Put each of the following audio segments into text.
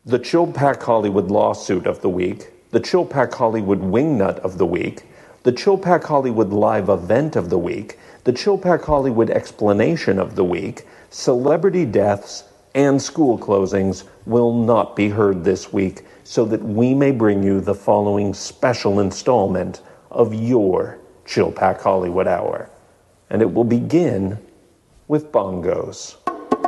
the Chillpack Hollywood lawsuit of the week, the Chillpack Hollywood wingnut of the week, the Chillpack Hollywood live event of the week, the Chillpack Hollywood explanation of the week, celebrity deaths, and school closings will not be heard this week, so that we may bring you the following special installment of your Chillpack Hollywood Hour. And it will begin with bongos.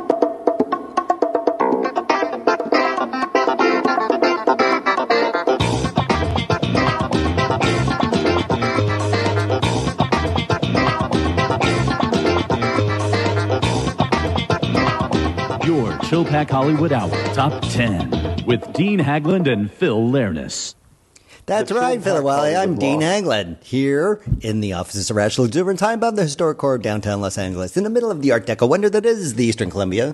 Your Chillpack Hollywood Hour Top 10 with Dean Hagland and Phil Lernis. That's right, Phil. Well, I'm Dean Hagland, here in the offices of Rational Exuberance, high above the historic core of downtown Los Angeles, in the middle of the Art Deco wonder that is the Eastern Columbia.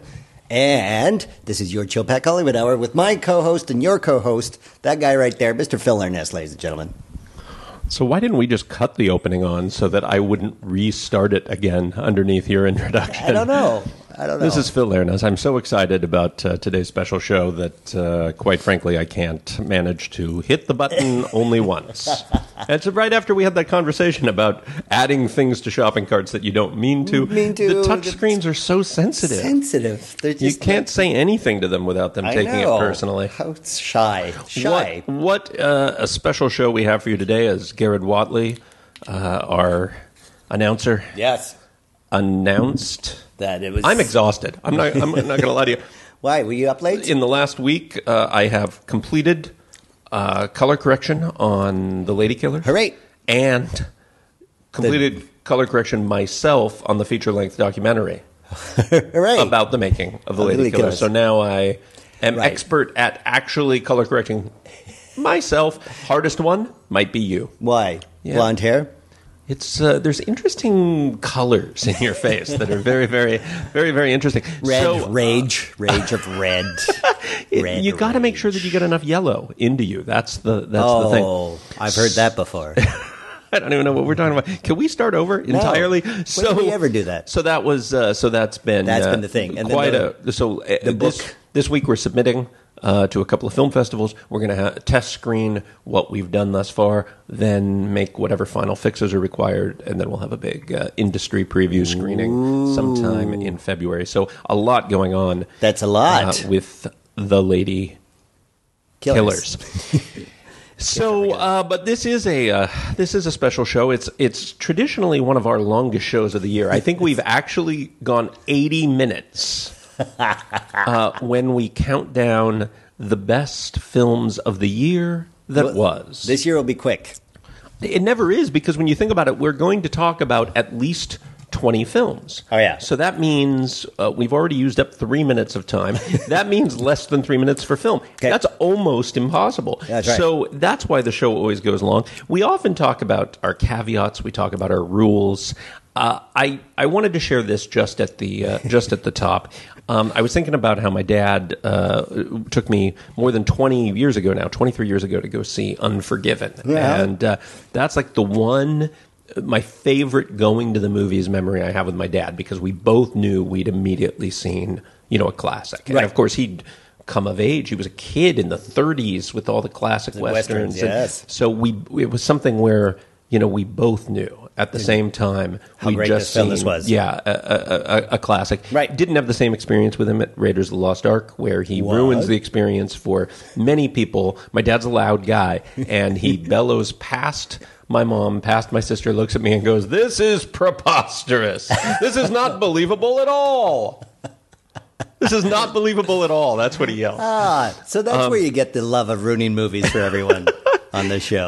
And this is your Chillpack Hollywood Hour with my co-host and your co-host, that guy right there, Mr. Phil Lernis, ladies and gentlemen. So why didn't we just cut the opening on so that I wouldn't restart it again underneath your introduction? I don't know. This is Phil Lernis. I'm so excited about today's special show that, quite frankly, I can't manage to hit the button only once. It's right after we had that conversation about adding things to shopping carts that you don't mean to. The touch screens are so sensitive. They're just you can't say anything to them without them taking it personally. How shy. What a special show we have for you today as Garrett Watley, our announcer. Yes. Announced that it was. I'm exhausted. I'm not going to lie to you. Why? Were you up late? In the last week, I have completed color correction on The Lady Killers. Hooray! And completed color correction myself on the feature-length documentary. Hooray! About the making of The Lady Killers. So now I am expert at actually color correcting myself. Hardest one might be you. Why? Yeah. Blonde hair? It's there's interesting colors in your face that are very, very, very, very interesting. Red, rage of red. You got to make sure that you get enough yellow into you. That's the thing. Oh, I've heard that before. I don't even know what we're talking about. Can we start over entirely? No. When did we ever do that? So that was that's been the thing. And quite this week we're submitting to a couple of film festivals. We're going to test screen what we've done thus far, then make whatever final fixes are required, and then we'll have a big industry preview screening sometime in February. So a lot going on. That's a lot. With The Lady Killers. So, but this is a special show. It's traditionally one of our longest shows of the year. I think we've actually gone 80 minutes when we count down the best films of the year that was. This year will be quick. It never is, because when you think about it, we're going to talk about at least 20 films. Oh, yeah. So that means we've already used up 3 minutes of time. That means less than 3 minutes for film. Okay. That's almost impossible. That's right. So that's why the show always goes long. We often talk about our caveats. We talk about our rules. I wanted to share this just at the top. I was thinking about how my dad took me more than 23 years ago to go see Unforgiven. Yeah. And that's like my favorite going to the movies memory I have with my dad, because we both knew we'd immediately seen, a classic. Right. And of course he'd come of age. He was a kid in the 30s with all the classic Westerns. Yes. So it was something where, we both knew at the same time how great this film was. Yeah, a classic. Right. Didn't have the same experience with him at Raiders of the Lost Ark, where he ruins the experience for many people. My dad's a loud guy, and he bellows past my mom, past my sister, looks at me and goes, "This is preposterous. This is not believable at all. This is not believable at all." That's what he yells. So that's where you get the love of ruining movies for everyone on this show.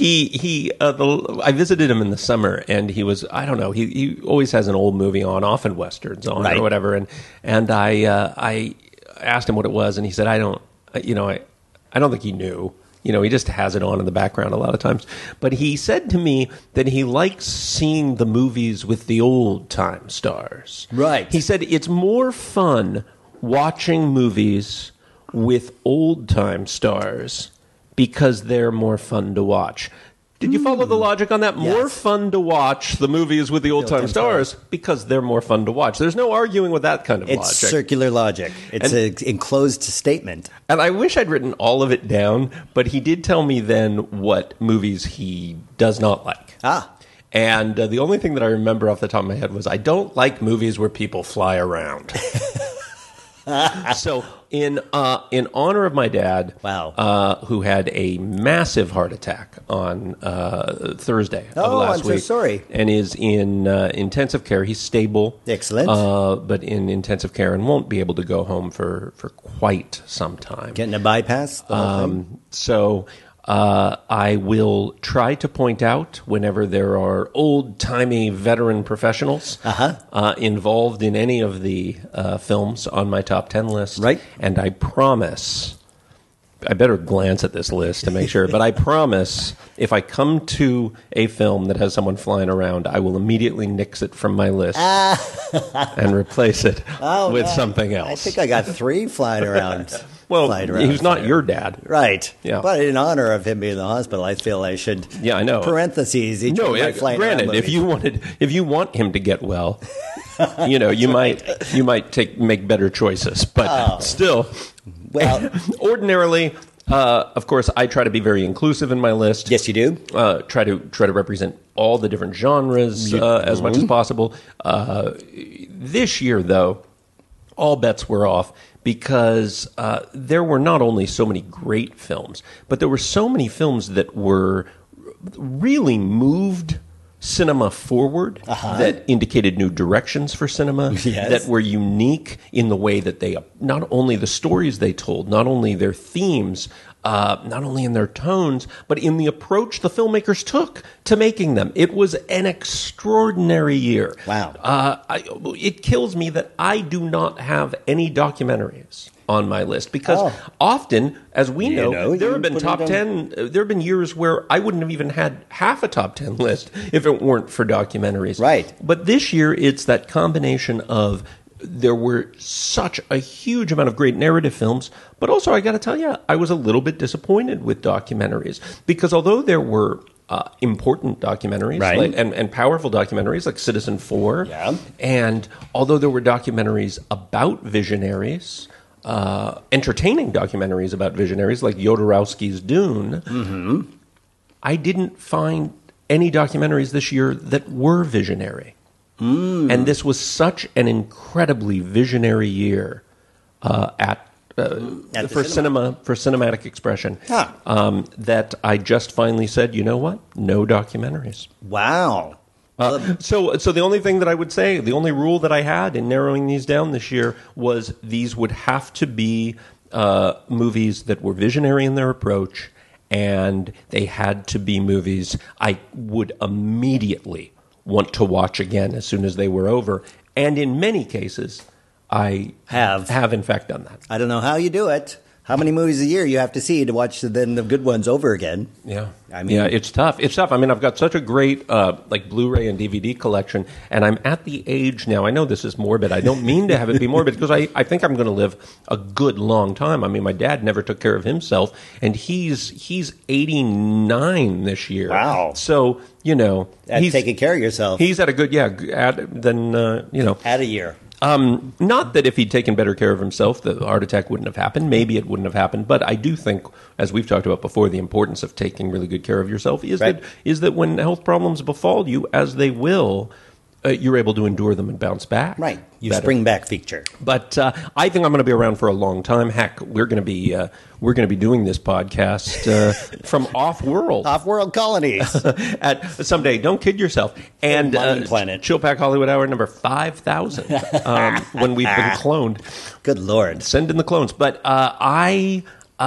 I visited him in the summer, and he was, I don't know, he always has an old movie on, often Westerns on, or whatever, and I asked him what it was, and he said, I don't think he knew. He just has it on in the background a lot of times. But he said to me that he likes seeing the movies with the old-time stars. Right. He said it's more fun watching movies with old-time stars because they're more fun to watch. Did you follow the logic on that? Yes. More fun to watch the movies with the old-time stars because they're more fun to watch. There's no arguing with that kind of logic. It's circular logic. It's an enclosed statement. And I wish I'd written all of it down, but he did tell me then what movies he does not like. And the only thing that I remember off the top of my head was I don't like movies where people fly around. So in honor of my dad, who had a massive heart attack on Thursday of last week. I'm so sorry. And is in intensive care. He's stable. Excellent. But in intensive care and won't be able to go home for quite some time. Getting a bypass? So I will try to point out whenever there are old-timey veteran professionals involved in any of the films on my top 10 list. Right. And I promise, I better glance at this list to make sure, but I promise if I come to a film that has someone flying around, I will immediately nix it from my list and replace it with something else. I think I got 3 flying around. Well, he's not your dad. Right. Yeah. But in honor of him being in the hospital, I feel I should. Yeah, I know. Parentheses. Granted, if you want him to get well, you might make better choices. But still, well, ordinarily, of course, I try to be very inclusive in my list. Yes, you do. Try to represent all the different genres as much as possible. This year, though, all bets were off. Because there were not only so many great films, but there were so many films that were really moved cinema forward, that indicated new directions for cinema, that were unique in the way that they, not only the stories they told, not only their themes, not only in their tones, but in the approach the filmmakers took to making them. It was an extraordinary year. Wow. It kills me that I do not have any documentaries on my list because often, as we know, there have been top 10. There have been years where I wouldn't have even had half a top 10 list if it weren't for documentaries. Right. But this year, it's that combination of there were such a huge amount of great narrative films, but also I got to tell you, I was a little bit disappointed with documentaries because although there were important documentaries and powerful documentaries like Citizen4, and although there were documentaries about visionaries, entertaining documentaries about visionaries like Jodorowsky's Dune, I didn't find any documentaries this year that were visionary. And this was such an incredibly visionary year for cinematic expression that I just finally said, you know what? No documentaries. Wow. So the only thing that I would say, the only rule that I had in narrowing these down this year was these would have to be movies that were visionary in their approach, and they had to be movies I would immediately want to watch again as soon as they were over. And in many cases, I have in fact done that. I don't know how you do it. How many movies a year you have to see to watch then the good ones over again? Yeah, it's tough. It's tough. I mean, I've got such a great Blu-ray and DVD collection, and I'm at the age now. I know this is morbid. I don't mean to have it be morbid because I think I'm going to live a good long time. I mean, my dad never took care of himself, and he's 89 this year. Wow. So he's taking care of yourself. He's at a good add a year. Not that if he'd taken better care of himself, the heart attack wouldn't have happened. Maybe it wouldn't have happened. But I do think, as we've talked about before, the importance of taking really good care of yourself is that when health problems befall you, as they will, you're able to endure them and bounce back. Right. You better. spring back feature. But I think I'm going to be around for a long time. Heck, we're going to be doing this podcast from off-world colonies at someday. Don't kid yourself. And planet. Chillpack Hollywood Hour number 5,000 when we've been cloned. Good Lord. Send in the clones. But I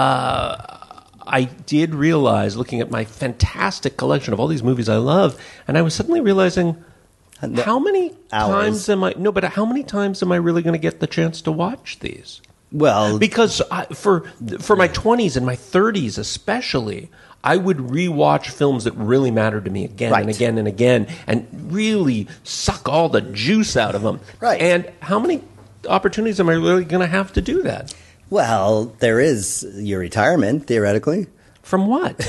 did realize, looking at my fantastic collection of all these movies I love, and I was suddenly realizing, how many times am I really going to get the chance to watch these? Well, because for my 20s and my 30s especially, I would rewatch films that really mattered to me again and again and again, and really suck all the juice out of them. Right. And how many opportunities am I really going to have to do that? Well, there is your retirement, theoretically. From what?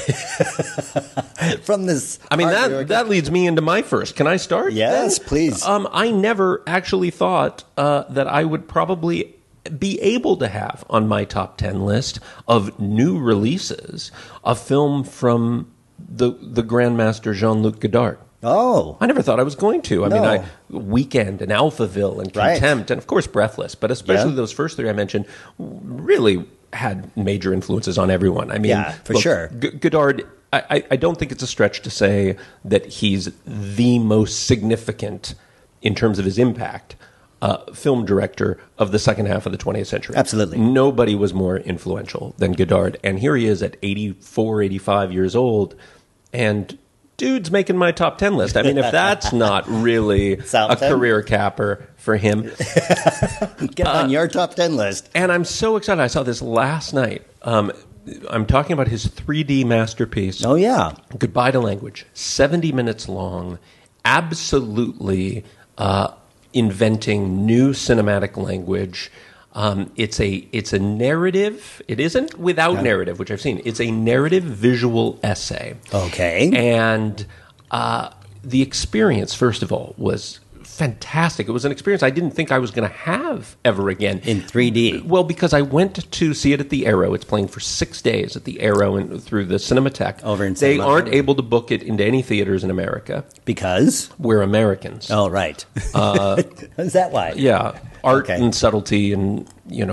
From this. I mean, that leads me into my first. Can I start? Yes, then? please. I never actually thought that I would probably be able to have on my top 10 list of new releases a film from the Grandmaster Jean-Luc Godard. Oh. I never thought I was going to. I mean, Weekend and Alphaville and Contempt and, of course, Breathless. But especially those first three I mentioned really had major influences on everyone. I mean, sure. Godard, I don't think it's a stretch to say that he's the most significant, in terms of his impact, film director of the second half of the 20th century. Absolutely. Nobody was more influential than Godard. And here he is at 84, 85 years old, and dude's making my top 10 list. I mean, if that's not really a career capper for him. Get on your top 10 list. And I'm so excited. I saw this last night. I'm talking about his 3D masterpiece. Oh, yeah. Goodbye to Language. 70 minutes long. Absolutely inventing new cinematic language. It's a narrative. It isn't without narrative, which I've seen. It's a narrative visual essay. Okay. And the experience, first of all, was fantastic. It was an experience I didn't think I was going to have ever again. In 3D? Well, because I went to see it at the Arrow. It's playing for 6 days at the Arrow and through the Cinematheque. Over in They aren't able to book it into any theaters in America. Because? We're Americans. Oh, right. Is that why? Yeah. Art and subtlety and,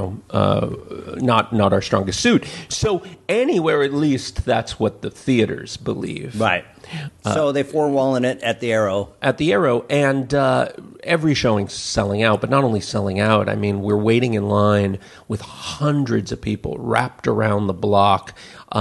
not our strongest suit. So anywhere, at least, that's what the theaters believe. Right. So they four-walling it at the Arrow. At the Arrow, and every showing's selling out, but not only selling out, I mean, we're waiting in line with hundreds of people wrapped around the block.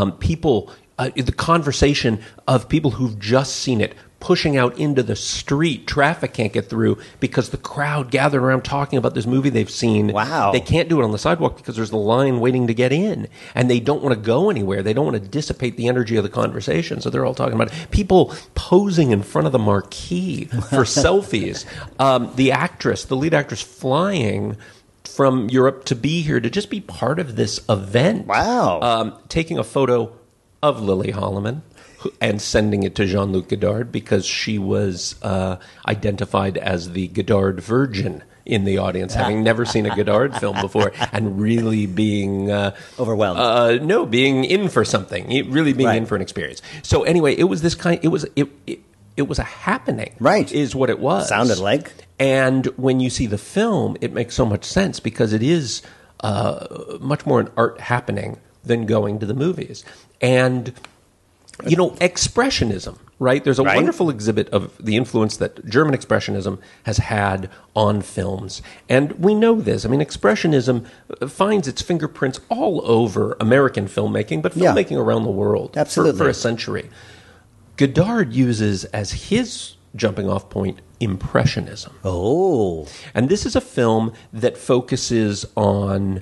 The conversation of people who've just seen it pushing out into the street. Traffic can't get through because the crowd gathered around talking about this movie they've seen. Wow. They can't do it on the sidewalk because there's the line waiting to get in. And they don't want to go anywhere. They don't want to dissipate the energy of the conversation. So they're all talking about it. People posing in front of the marquee for selfies. The lead actress flying from Europe to be here, to just be part of this event. Wow. Taking a photo of Lily Holloman and sending it to Jean-Luc Godard because she was identified as the Godard virgin in the audience, having never seen a Godard film before, and really being overwhelmed. Being in for something, really being in for an experience. So anyway, it was this kind. It was a happening, right? Is what it was. Sounded like. And when you see the film, it makes so much sense because it is much more an art happening than going to the movies. And expressionism, right? There's a wonderful exhibit of the influence that German expressionism has had on films. And we know this. I mean, expressionism finds its fingerprints all over American filmmaking, but filmmaking around the world for a century. Godard uses as his jumping off point Impressionism. Oh. And this is a film that focuses on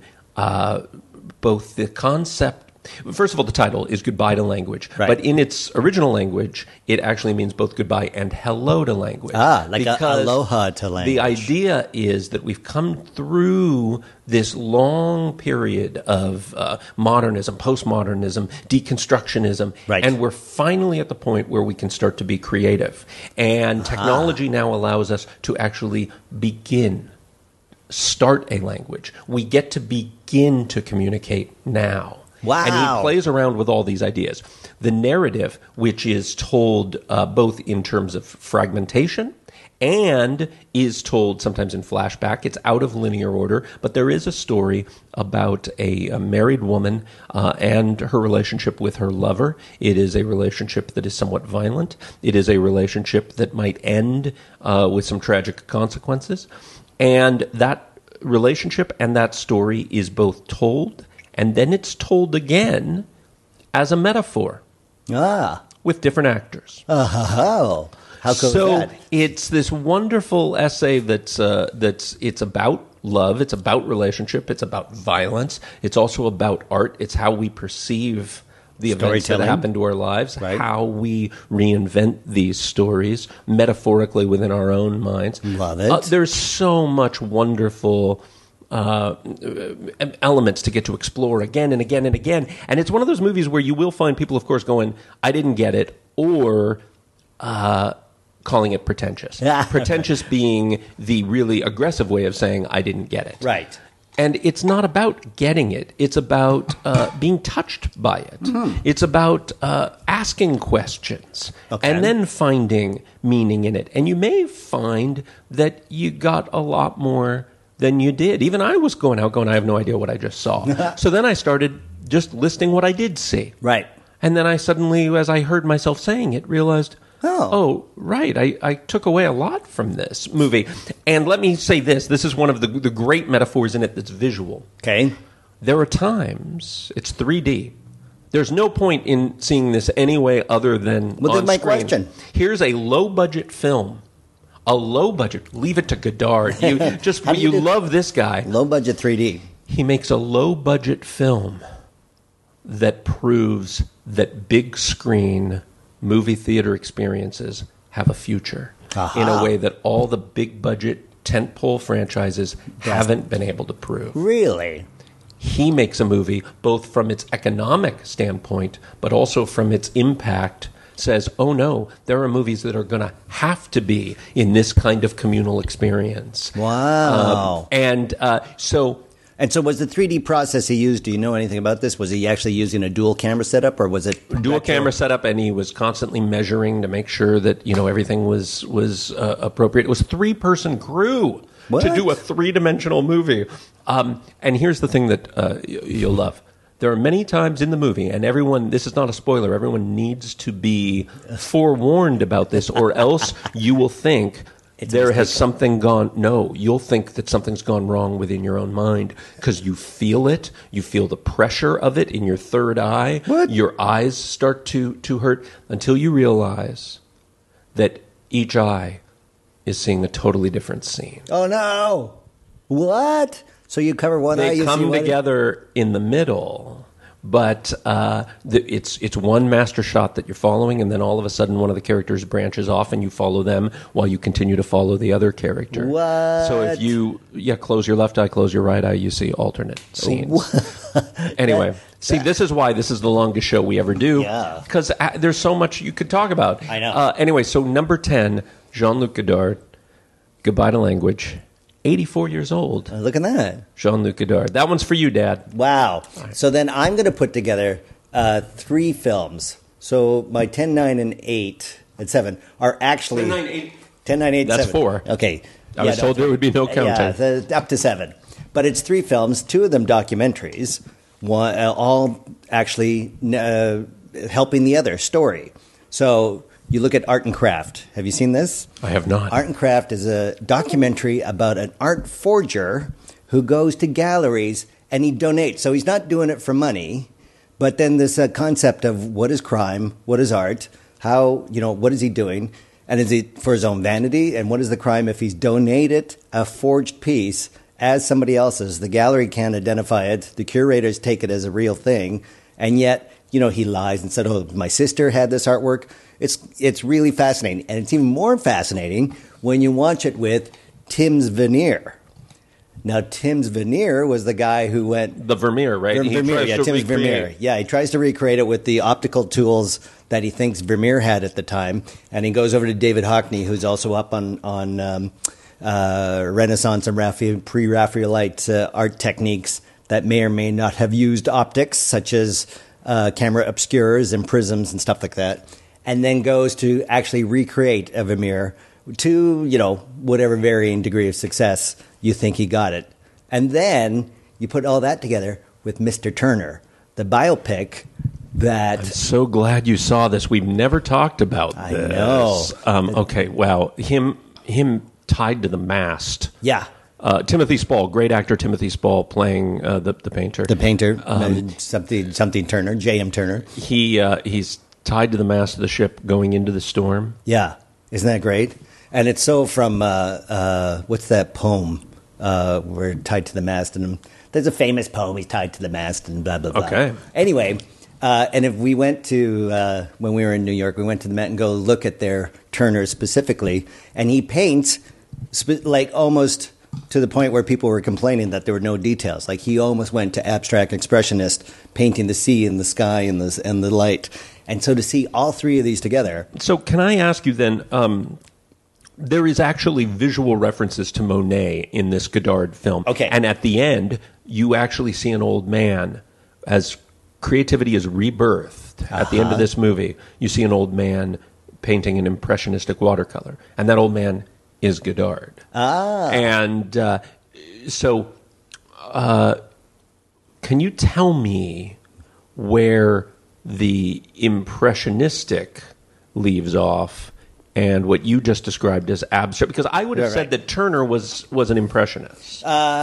both the concept. First of all, the title is Goodbye to Language. Right. But in its original language, it actually means both goodbye and hello to language. Like aloha to language. The idea is that we've come through this long period of modernism, postmodernism, deconstructionism, and we're finally at the point where we can start to be creative. And technology now allows us to actually start a language. We get to begin to communicate now. Wow. And he plays around with all these ideas. The narrative, which is told both in terms of fragmentation and is told sometimes in flashback. It's out of linear order, but there is a story about a married woman and her relationship with her lover. It is a relationship that is somewhat violent. It is a relationship that might end with some tragic consequences. And that relationship and that story is both told, and then it's told again as a metaphor with different actors. How cool is that? It's this wonderful essay that's it's about love, it's about relationship, it's about violence, it's also about art, it's how we perceive the events that happen to our lives, how we reinvent these stories metaphorically within our own minds. Love it. There's so much wonderful elements to get to explore again and again and again. And it's one of those movies where you will find people, of course, going, I didn't get it, or calling it pretentious. Pretentious being the really aggressive way of saying, I didn't get it. Right. And it's not about getting it. It's about being touched by it. Mm-hmm. It's about asking questions and then finding meaning in it. And you may find that you got a lot more than you did. Even I was going, I have no idea what I just saw. So then I started just listing what I did see. Right. And then I suddenly, as I heard myself saying it, realized, oh, right, I took away a lot from this movie. And let me say this. This is one of the great metaphors in it that's visual. Okay. There are times, it's 3D. There's no point in seeing this any way other than well, on my screen. Question. Here's a low-budget film. A low-budget, leave it to Godard. You love this guy. Low-budget 3D. He makes a low-budget film that proves that big screen movie theater experiences have a future in a way that all the big budget tentpole franchises haven't been able to prove. Really? He makes a movie both from its economic standpoint, but also from its impact, says, oh no, there are movies that are going to have to be in this kind of communal experience. Wow. And so was the 3D process he used, do you know anything about this? Was he actually using a dual camera setup, or was it... Dual camera setup, and he was constantly measuring to make sure that, everything was appropriate. It was a 3-person crew to do a 3-dimensional movie. And here's the thing that you'll love. There are many times in the movie, and everyone, this is not a spoiler, everyone needs to be forewarned about this, or else you will think... you'll think that something's gone wrong within your own mind because you feel it. You feel the pressure of it in your third eye. What? Your eyes start to hurt until you realize that each eye is seeing a totally different scene. Oh, no. What? So you cover one eye, They come together in the middle. But it's one master shot that you're following, and then all of a sudden one of the characters branches off, and you follow them while you continue to follow the other character. What? So if you close your left eye, close your right eye, you see alternate scenes. Anyway, this is why this is the longest show we ever do. Yeah. Because there's so much you could talk about. I know. Anyway, so number 10, Jean-Luc Godard, Goodbye to Language. 84 years old. Look at that. Jean-Luc Godard. That one's for you, Dad. Wow. So then I'm going to put together 3 films. So my 10, 9, and 8, and 7 are actually... 10, 9, 8. 10, 9, 8, That's 7. 4. Okay. I was told there would be no counting. Yeah, up to 7. But it's 3 films, 2 of them documentaries, one, all actually helping the other story. So... You look at Art and Craft. Have you seen this? I have not. Art and Craft is a documentary about an art forger who goes to galleries and he donates. So he's not doing it for money, but then this concept of what is crime, what is art, how, what is he doing, and is it for his own vanity, and what is the crime if he's donated a forged piece as somebody else's? The gallery can't identify it. The curators take it as a real thing, and yet, he lies and said, oh, my sister had this artwork. It's really fascinating, and it's even more fascinating when you watch it with Tim's Veneer. Now, Tim's Veneer was the guy who went... The Vermeer, right? Tim's Vermeer. Yeah, he tries to recreate it with the optical tools that he thinks Vermeer had at the time, and he goes over to David Hockney, who's also up on Renaissance and pre-Raphaelite art techniques that may or may not have used optics, such as camera obscures and prisms and stuff like that. And then goes to actually recreate a Vermeer to, whatever varying degree of success you think he got it. And then you put all that together with Mr. Turner, the biopic that... I'm so glad you saw this. We've never talked about this. I know. Okay, wow. Him tied to the mast. Yeah. Timothy Spall, great actor Timothy Spall playing the painter. The painter, something Turner, J.M. Turner. He's tied to the mast of the ship going into the storm. Yeah. Isn't that great? And it's so from, what's that poem? We're tied to the mast. And there's a famous poem, he's tied to the mast and blah, blah, blah. Okay. Anyway, and if we went to, when we were in New York, we went to the Met and go look at their Turner specifically. And he paints, almost to the point where people were complaining that there were no details. Like he almost went to abstract expressionist, painting the sea and the sky and the light. And so to see all three of these together. So can I ask you then? There is actually visual references to Monet in this Godard film. Okay. And at the end, you actually see an old man, as creativity is rebirthed at the end of this movie, you see an old man painting an impressionistic watercolor. And that old man is Godard. And can you tell me where the impressionistic leaves off and what you just described as abstract? Because I would have said that Turner was an impressionist.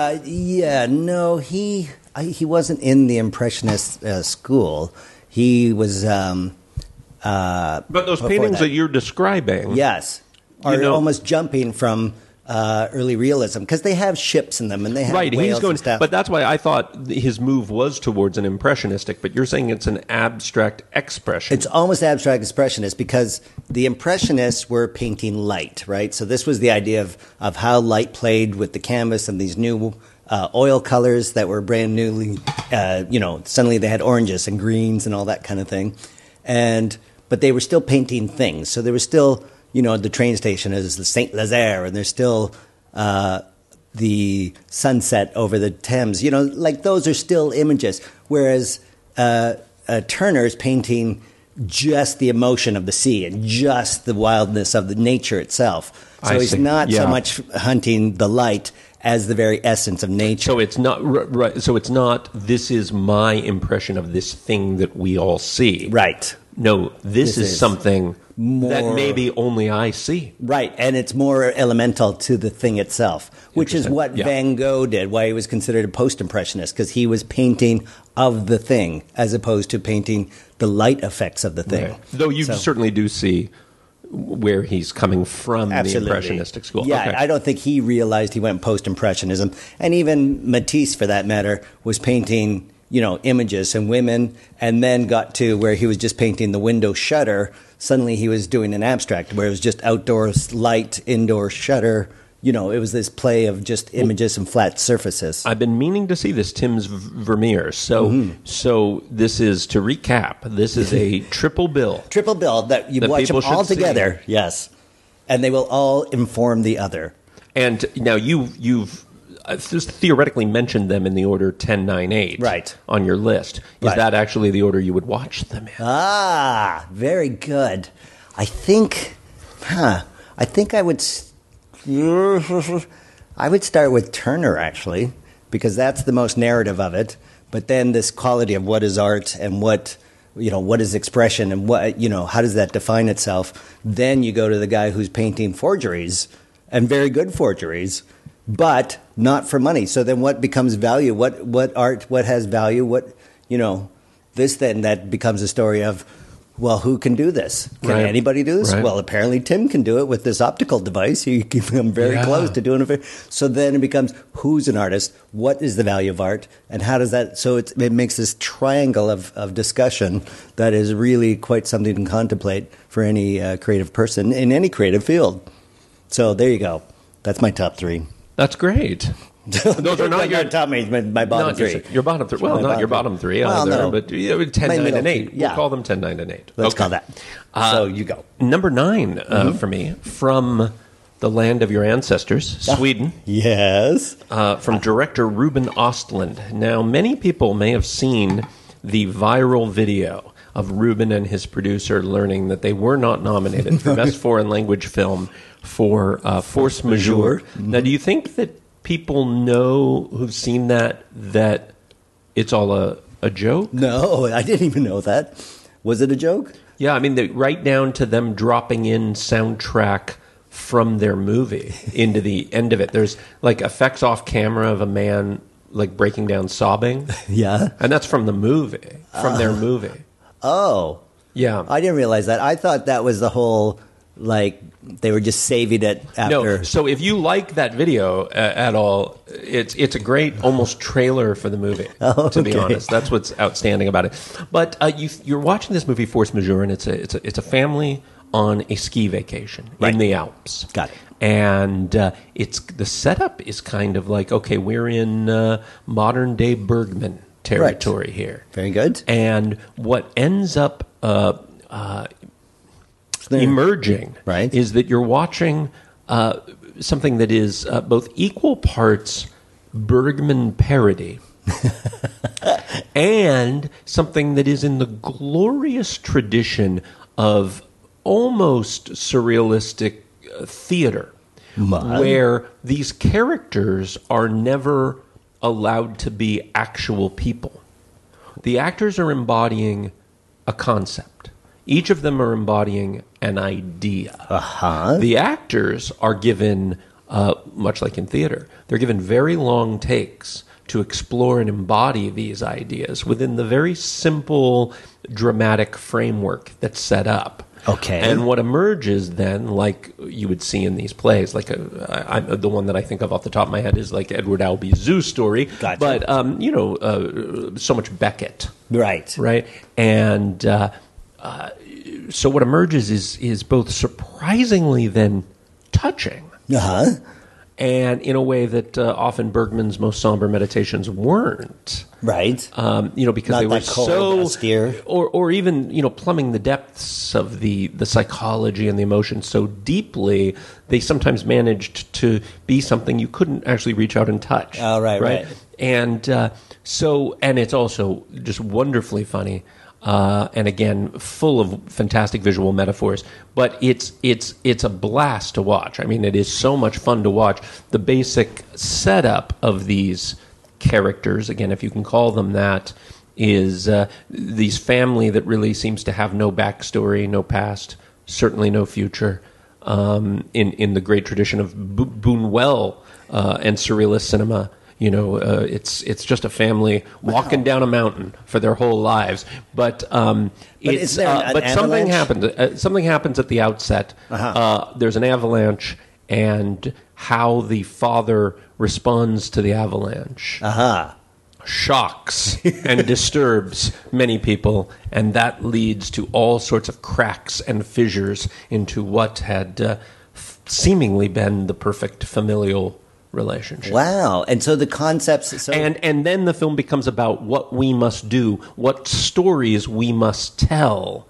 No, he wasn't in the impressionist school. He was. But those paintings that you're describing, yes, are almost jumping from early realism because they have ships in them and they have whales and stuff. But that's why I thought his move was towards an impressionistic. But you're saying it's an abstract expression. It's almost abstract expressionist because the impressionists were painting light, right? So this was the idea of how light played with the canvas and these new oil colors that were brand newly, suddenly they had oranges and greens and all that kind of thing, but they were still painting things. So there was still. The train station is the Saint Lazare, and there's still the sunset over the Thames. Like those are still images. Whereas Turner's painting just the emotion of the sea and just the wildness of the nature itself. So he's not so much hunting the light as the very essence of nature. So it's not right. So it's not. This is my impression of this thing that we all see. Right. No, this is something that maybe only I see. Right, and it's more elemental to the thing itself, which is what Van Gogh did, why he was considered a post-impressionist, because he was painting of the thing as opposed to painting the light effects of the thing. Right. Though you certainly do see where he's coming from, the impressionistic school. Yeah, okay. I don't think he realized he went post-impressionism. And even Matisse, for that matter, was painting images and women, and then got to where he was just painting the window shutter. Suddenly he was doing an abstract where it was just outdoors light, indoor shutter. It was this play of just images and flat surfaces. I've been meaning to see this Tim's Vermeer. So this is, to recap, this is a triple bill. Triple bill that you watch them all together. See. Yes. And they will all inform the other. And now you've just theoretically mentioned them in the order 10, 9, 8 on your list. Is that actually the order you would watch them in? Very good. I think I would start with Turner, actually, because that's the most narrative of it. But then this quality of what is art and what is expression and how does that define itself? Then you go to the guy who's painting forgeries and very good forgeries, but not for money. So then what becomes value? What art, what has value? This then that becomes a story of, well, who can do this? Can anybody do this? Right. Well, apparently Tim can do it with this optical device. He can come very close to doing it. So then it becomes, who's an artist? What is the value of art? And how does that, so it makes this triangle of discussion that is really quite something to contemplate for any creative person in any creative field. So there you go. That's my top three. That's great. Those are not your top three, my bottom three. Your bottom three. Well, not your bottom three either, but 10, 9, and 8. We'll call them 10, 9, and 8. Let's call that. So you go. Number 9 for me, from the land of your ancestors, Sweden. Yes. From director Ruben Östlund. Now, many people may have seen the viral video of Ruben and his producer learning that they were not nominated for Best Foreign Language Film for Force Majeure. Now, do you think that people know who've seen that it's all a joke? No, I didn't even know that. Was it a joke? Yeah, I mean, right down to them dropping in soundtrack from their movie into the end of it. There's like effects off camera of a man like breaking down sobbing. Yeah. And that's from the movie, from their movie. Oh. Yeah. I didn't realize that. I thought that was the whole, like, they were just saving it after. No, so if you like that video at all, it's a great almost trailer for the movie, to be honest. That's what's outstanding about it. But you're watching this movie, Force Majeure, and it's a family on a ski vacation Right. in the Alps. Got it. And it's the setup is kind of like, okay, we're in modern day Bergman territory here. Very good. And what ends up emerging Right. is that you're watching something that is both equal parts Bergman parody and something that is in the glorious tradition of almost surrealistic theater, where these characters are never allowed to be actual people. The actors are embodying a concept. Each of them are embodying an idea. The actors are given, much like in theater, they're given very long takes to explore and embody these ideas within the very simple dramatic framework that's set up. Okay. And what emerges then, like you would see in these plays, like the one that I think of off the top of my head is like Edward Albee's Zoo Story. Gotcha. But, so much Beckett. Right. Right? And so what emerges is both surprisingly then touching, and in a way that often Bergman's most somber meditations weren't. Right. Because Not they were that cold, so austere. or even plumbing the depths of the psychology and the emotion so deeply, they sometimes managed to be something you couldn't actually reach out and touch. Oh, right. And and it's also just wonderfully funny. And again, full of fantastic visual metaphors. But it's a blast to watch. I mean, it is so much fun to watch. The basic setup of these characters, again, if you can call them that, is these family that really seems to have no backstory, no past, certainly no future, in the great tradition of Buñuel and surrealist cinema. It's just a family walking down a mountain for their whole lives. But is there an something avalanche? happened. Something happens at the outset. There's an avalanche, and how the father responds to the avalanche shocks and disturbs many people, and that leads to all sorts of cracks and fissures into what had seemingly been the perfect familial relationship. Wow. And so the concepts... And then the film becomes about what we must do, what stories we must tell,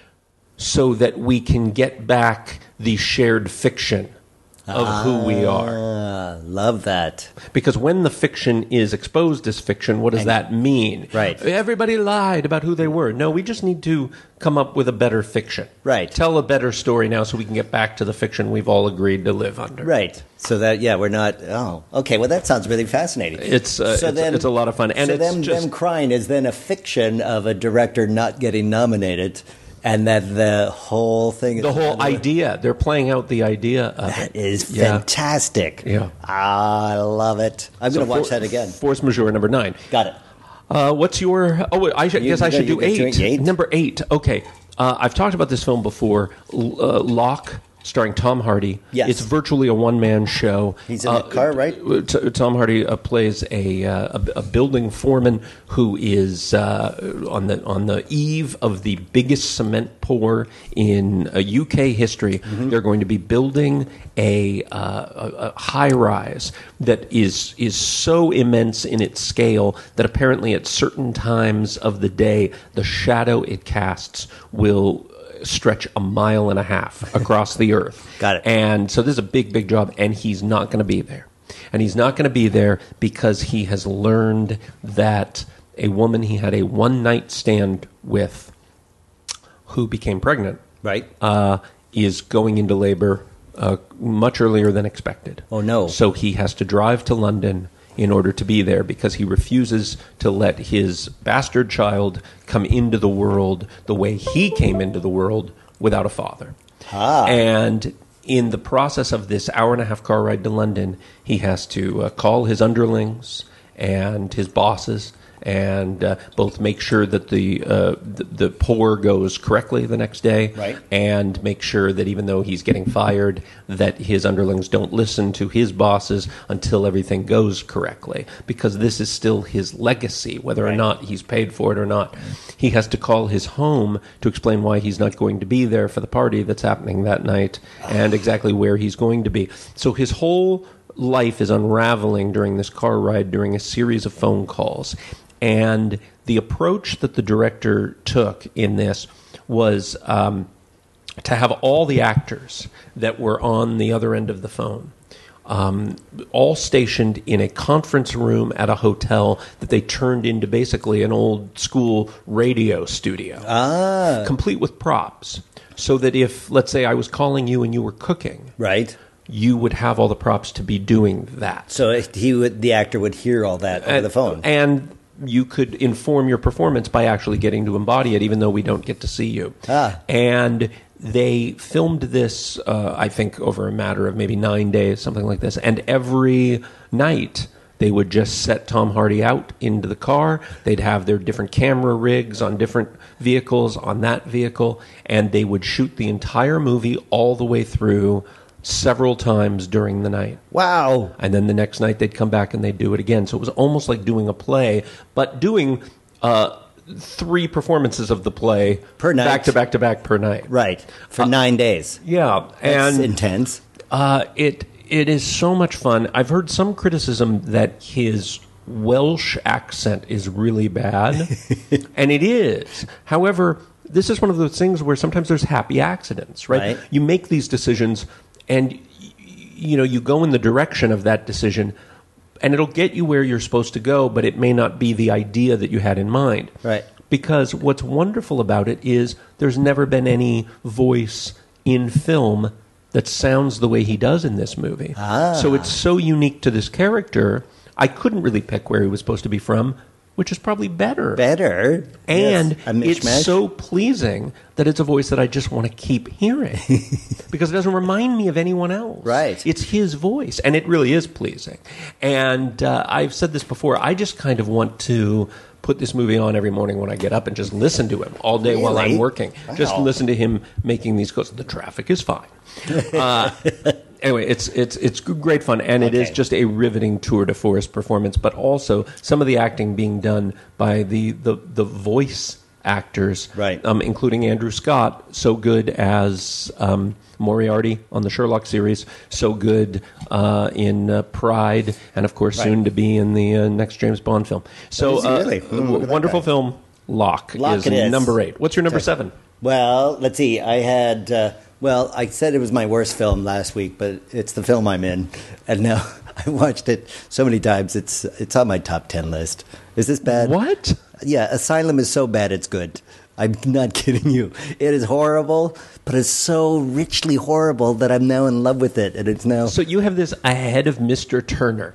so that we can get back the shared fiction of who we are. Love that. Because when the fiction is exposed as fiction, what does that mean? Right. Everybody lied about who they were. No, we just need to come up with a better fiction. Right. Tell a better story now so we can get back to the fiction we've all agreed to live under. Right. So that, we're not... Oh, okay. Well, that sounds really fascinating. It's a lot of fun. And so it's them crying is then a fiction of a director not getting nominated, and that the whole thing is... The whole idea. They're playing out the idea of That it. is fantastic. Yeah. I love it. I'm going to watch that again. Force Majeure, number 9. Got it. What's your... Oh, I guess I should do 8. Number 8. Okay. I've talked about this film before. Locke, starring Tom Hardy. Yes. It's virtually a one-man show. He's in the car, right? Tom Hardy plays a building foreman who is on the eve of the biggest cement pour in UK history. Mm-hmm. They're going to be building a high-rise that is so immense in its scale that apparently at certain times of the day, the shadow it casts will stretch 1.5 miles across the earth. Got it. And so this is a big, big job, and he's not going to be there. And he's not going to be there because he has learned that a woman he had a one-night stand with who became pregnant Right. is going into labor much earlier than expected. Oh, no. So he has to drive to London in order to be there because he refuses to let his bastard child come into the world the way he came into the world without a father. And in the process of this 1.5-hour car ride to London, he has to call his underlings and his bosses and both make sure that the pour goes correctly the next day, right, and make sure that even though he's getting fired, that his underlings don't listen to his bosses until everything goes correctly, because this is still his legacy, whether or not he's paid for it or not. He has to call his home to explain why he's not going to be there for the party that's happening that night and exactly where he's going to be. So his whole life is unraveling during this car ride, during a series of phone calls. And the approach that the director took in this was to have all the actors that were on the other end of the phone all stationed in a conference room at a hotel that they turned into basically an old school radio studio, complete with props, so that if, let's say, I was calling you and you were cooking, right, you would have all the props to be doing that. So the actor would hear all that over the phone, and you could inform your performance by actually getting to embody it, even though we don't get to see you. And they filmed this, I think, over a matter of maybe 9 days, something like this. And every night, they would just set Tom Hardy out into the car. They'd have their different camera rigs on different vehicles on that vehicle, and they would shoot the entire movie all the way through several times during the night. Wow. And then the next night, they'd come back and they'd do it again. So it was almost like doing a play, but doing 3 performances of the play per night, back to back to back per night, right, for 9 days. Yeah, that's and intense. It is so much fun. I've heard some criticism that his Welsh accent is really bad, and it is. However, this is one of those things where sometimes there's happy accidents, right? You make these decisions, and you go in the direction of that decision, and it'll get you where you're supposed to go, but it may not be the idea that you had in mind. Right. Because what's wonderful about it is there's never been any voice in film that sounds the way he does in this movie. So it's so unique to this character. I couldn't really pick where he was supposed to be from, which is probably better. And it's so pleasing that it's a voice that I just want to keep hearing because it doesn't remind me of anyone else. Right. It's his voice, and it really is pleasing. And I've said this before, I just kind of want to put this movie on every morning when I get up and just listen to him all day while I'm working. Wow. Just listen to him making these calls. The traffic is fine. Anyway, it's great fun, and it is just a riveting tour de force performance, but also some of the acting being done by the voice actors, right, including Andrew Scott, so good as Moriarty on the Sherlock series, so good in Pride, and of course soon to be in the next James Bond film. So wonderful film. Locke is number 8. What's your number 7? Well, let's see. I had... Well, I said it was my worst film last week, but it's the film I'm in, and now I watched it so many times. It's on my top 10 list. Is this bad? What? Yeah, Asylum is so bad it's good. I'm not kidding you. It is horrible, but it's so richly horrible that I'm now in love with it, and it's now. So you have this ahead of Mr. Turner.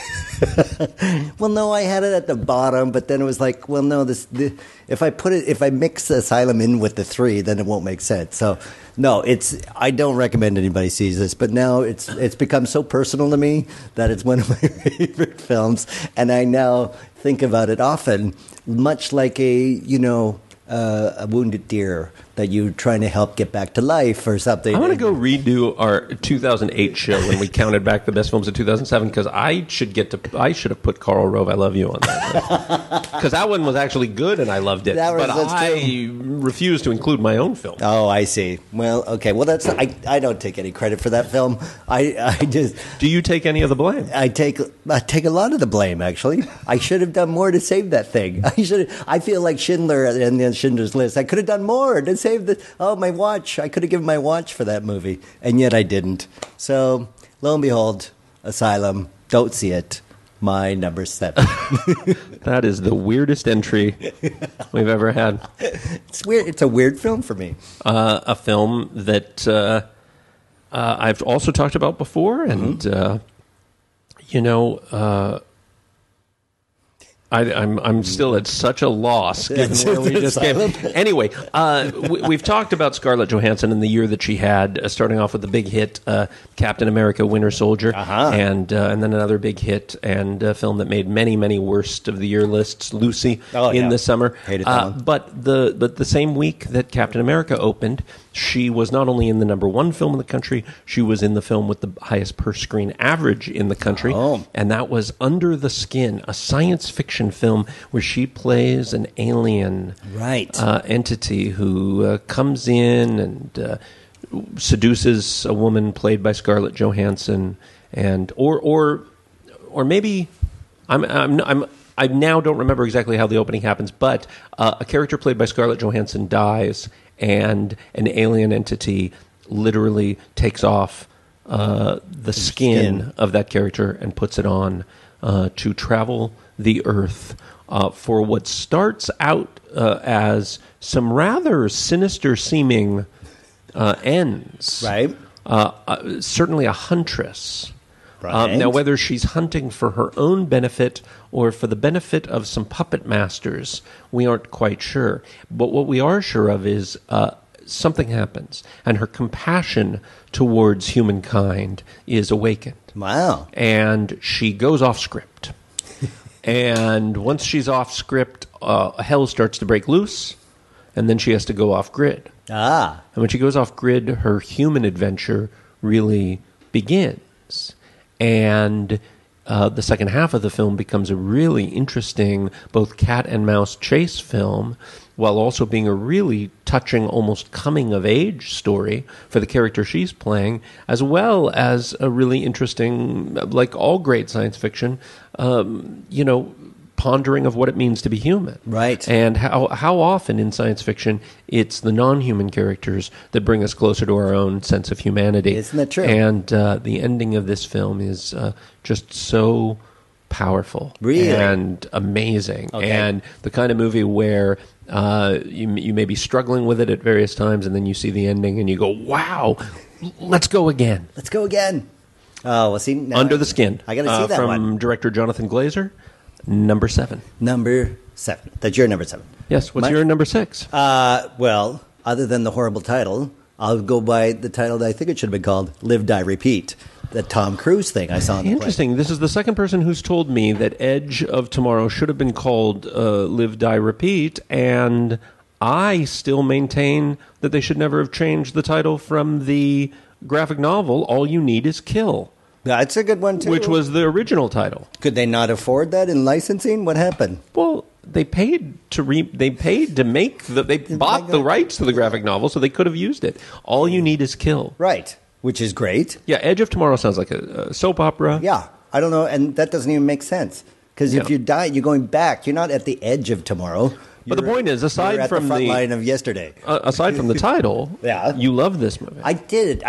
Well, no, I had it at the bottom, but then it was like, well, no, if I mix Asylum in with the 3, then it won't make sense. So, no, I don't recommend anybody sees this, but now it's become so personal to me that it's one of my favorite films, and I now think about it often, much like a wounded deer that you're trying to help get back to life or something. I want to go redo our 2008 show when we counted back the best films of 2007 because I should have put Karl Rove, I Love You on that because that one was actually good and I loved it. But I refused to include my own film. Oh, I see. Well, okay. Well, I don't take any credit for that film. I just. Do you take any of the blame? I take a lot of the blame. Actually, I should have done more to save that thing. I feel like Schindler and Schindler's List. I could have done more to save my watch. I could have given my watch for that movie, and yet I didn't. So, lo and behold, Asylum. Don't see it. My number 7. That is the weirdest entry we've ever had. It's weird. It's a weird film for me. A film that I've also talked about before, and I'm still at such a loss given where we just came. Anyway, we've talked about Scarlett Johansson in the year that she had, starting off with the big hit Captain America: Winter Soldier, and then another big hit and a film that made many worst of the year lists, Lucy, in the summer. Hated that one. But the same week that Captain America opened, she was not only in the #1 film in the country, she was in the film with the highest per-screen average in the country, and that was Under the Skin, a science fiction film where she plays an alien entity who comes in and seduces a woman played by Scarlett Johansson, and or maybe I now don't remember exactly how the opening happens, but a character played by Scarlett Johansson dies, and an alien entity literally takes off the skin of that character and puts it on to travel the Earth for what starts out as some rather sinister-seeming ends. Right. Certainly a huntress. Right. Now, whether she's hunting for her own benefit or for the benefit of some puppet masters, we aren't quite sure. But what we are sure of is something happens, and her compassion towards humankind is awakened. Wow. And she goes off script. And once she's off script, hell starts to break loose, and then she has to go off grid. And when she goes off grid, her human adventure really begins. And the second half of the film becomes a really interesting both cat and mouse chase film, while also being a really touching, almost coming-of-age story for the character she's playing, as well as a really interesting, like all great science fiction, pondering of what it means to be human. Right. And how often in science fiction it's the non-human characters that bring us closer to our own sense of humanity. Isn't that true? And the ending of this film is just so powerful. Really? And amazing. Okay. And the kind of movie where you may be struggling with it at various times, and then you see the ending and you go, wow, let's go again. Let's go again. Oh, well, see, now Under the Skin. I got to see that from one. director Jonathan Glazer, #7. Number 7. That's your number 7. Yes. What's your number 6? Well, other than the horrible title, I'll go by the title that I think it should have been called Live, Die, Repeat. The Tom Cruise thing I saw in the Interesting. This is the second person who's told me that Edge of Tomorrow should have been called Live, Die, Repeat, and I still maintain that they should never have changed the title from the graphic novel All You Need Is Kill. That's a good one, too. Which was the original title. Could they not afford that in licensing? What happened? Well, they paid to make they bought the rights to the graphic novel, so they could have used it. All You Need Is Kill. Right. Which is great. Yeah, Edge of Tomorrow sounds like a soap opera. Yeah. I don't know, and that doesn't even make sense. Because if you die, you're going back. You're not at the edge of tomorrow. But the point is, aside you're at from the front line of yesterday. Aside from the title, you love this movie. I did.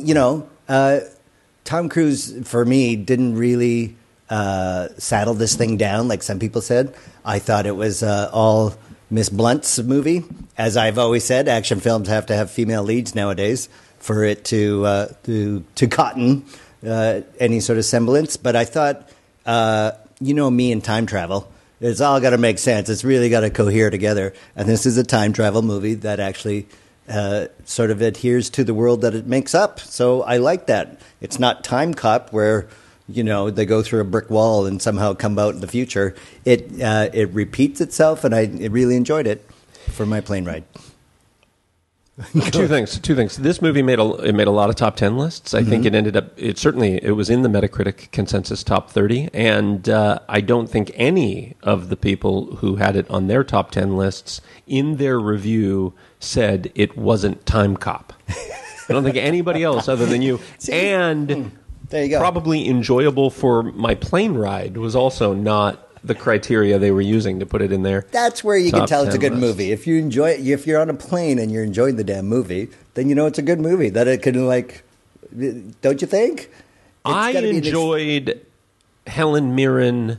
Tom Cruise, for me, didn't really saddle this thing down like some people said. I thought it was all Miss Blunt's movie. As I've always said, action films have to have female leads nowadays for it to cotton any sort of semblance. But I thought, me and time travel. It's all got to make sense. It's really got to cohere together. And this is a time travel movie that actually sort of adheres to the world that it makes up. So I like that. It's not Time Cop where, they go through a brick wall and somehow come out in the future. It repeats itself, and I really enjoyed it for my plane ride. Two things. This movie made a lot of top 10 lists. I think it was in the Metacritic consensus top 30, and I don't think any of the people who had it on their top 10 lists in their review said it wasn't Time Cop. I don't think anybody else other than you. And there you go. Probably enjoyable for my plane ride was also not the criteria they were using to put it in there. That's where you can tell it's a good movie. If you enjoy it, if you're on a plane and you're enjoying the damn movie, then you know it's a good movie. That it can, don't you think? I enjoyed Helen Mirren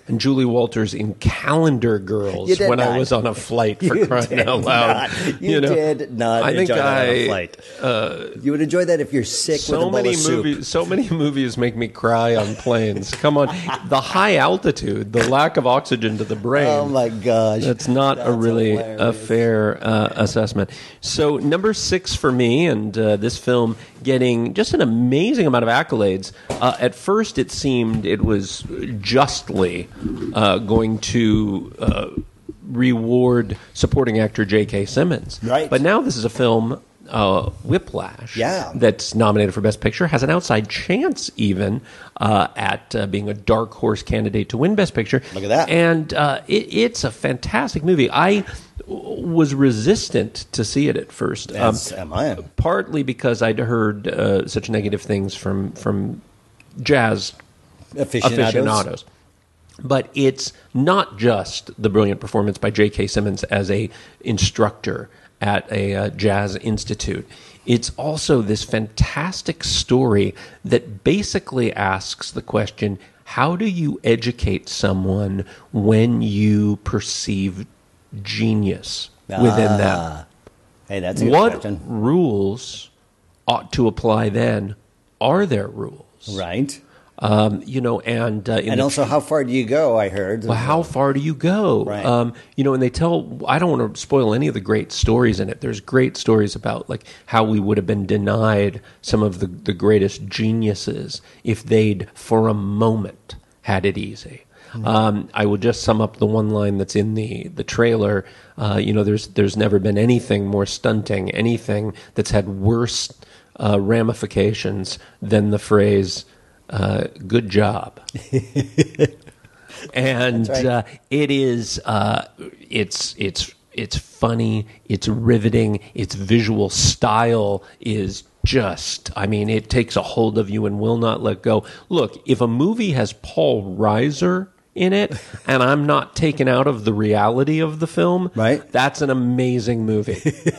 and Julie Walters in Calendar Girls You did when I not. was on a flight for You crying did out loud. not. You did not I think enjoy that on a flight. You would enjoy that if you're sick with a bowl of soup. So many movies make me cry on planes. Come on, the high altitude, the lack of oxygen to the brain. Oh my gosh, that's not a really hilarious. fair assessment. So number 6 for me, and this film getting just an amazing amount of accolades. At first, it seemed it was justly going to reward supporting actor J.K. Simmons. Right. But now this is a film, Whiplash, that's nominated for Best Picture, has an outside chance even at being a dark horse candidate to win Best Picture. Look at that. And it's a fantastic movie. I was resistant to see it at first. As am I. Partly because I'd heard such negative things from jazz aficionados. But it's not just the brilliant performance by J.K. Simmons as a instructor at a jazz institute. It's also this fantastic story that basically asks the question, how do you educate someone when you perceive genius within them? Hey, that's a good What question. rules ought to apply then? Are there rules? Right. And Also, how far do you go? I heard. Well, how far do you go? Right. And they tell. I don't want to spoil any of the great stories in it. There's great stories about like how we would have been denied some of the greatest geniuses if they'd, for a moment, had it easy. I will just sum up the one line that's in the trailer. There's never been anything more stunting, anything that's had worse ramifications than the phrase "good job." And right. it is it's funny, it's riveting, its visual style is just, it takes a hold of you and will not let go. Look, if a movie has Paul Reiser in it and I'm not taken out of the reality of the film, right, that's an amazing movie.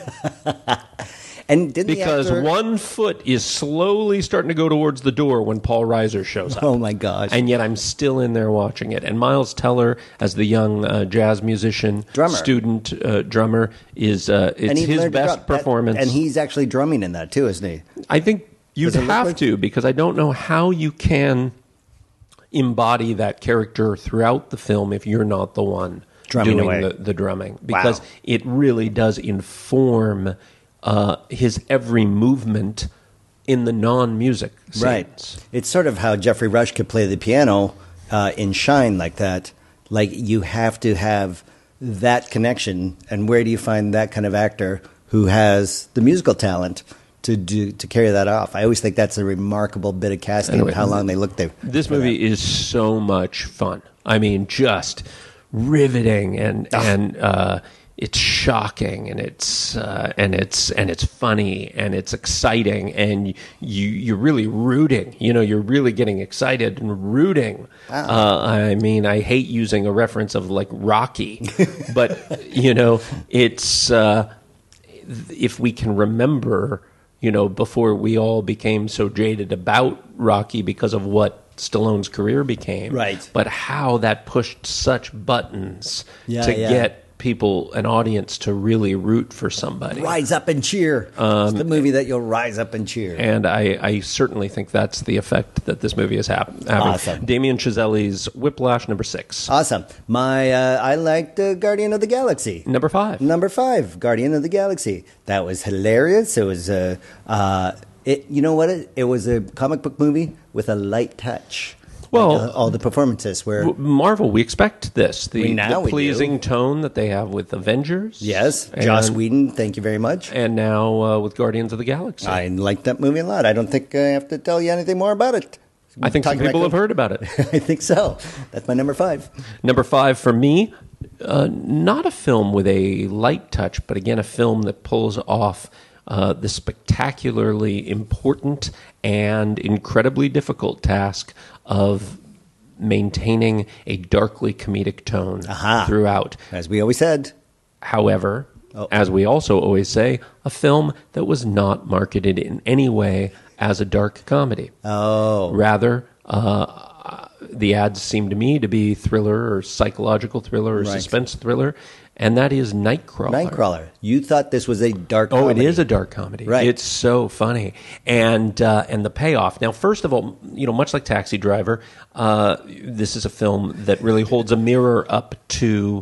And did because one foot is slowly starting to go towards the door when Paul Reiser shows up. Oh my gosh! And yet I'm still in there watching it. And Miles Teller, as the young jazz musician, student drummer, is it's his best performance. And he's actually drumming in that too, isn't he? I think you'd have to, because I don't know how you can embody that character throughout the film if you're not the one drumming doing away. the drumming, because it really does inform his every movement in the non-music scenes. Right. It's sort of how Jeffrey Rush could play the piano in Shine like that. Like, you have to have that connection. And where do you find that kind of actor who has the musical talent to carry that off? I always think that's a remarkable bit of casting, anyway, how long they looked there. This movie is so much fun. Just riveting and it's shocking, and it's funny, and it's exciting, and you're really rooting. You're really getting excited and rooting. Wow. I hate using a reference of like Rocky, but it's if we can remember, before we all became so jaded about Rocky because of what Stallone's career became, right? But how that pushed such buttons to get people, an audience, to really root for somebody. Rise up and cheer. It's the movie that you'll rise up and cheer. And I certainly think that's the effect that this movie is having. Awesome. Damien Chazelle's Whiplash, number 6. Awesome. I liked Guardian of the Galaxy. Number 5. Number 5, Guardian of the Galaxy. That was hilarious. It was you know what? It was a comic book movie with a light touch. Well, all the performances were Marvel. We expect this. The we pleasing do. tone that they have with Avengers. Yes, Joss Whedon. Thank you very much. And now with Guardians of the Galaxy. I like that movie a lot. I don't think I have to tell you anything more about it. I think some people have heard about it. I think so. That's my number 5. Number 5 for me, not a film with a light touch, but again, a film that pulls off the spectacularly important and incredibly difficult task of maintaining a darkly comedic tone throughout. As we always said. However, as we also always say, a film that was not marketed in any way as a dark comedy. Oh. Rather, the ads seem to me to be thriller or psychological thriller or suspense thriller, and that is Nightcrawler. Nightcrawler. You thought this was a dark comedy. Oh, it is a dark comedy. Right. It's so funny. And the payoff. Now, first of all, much like Taxi Driver, this is a film that really holds a mirror up to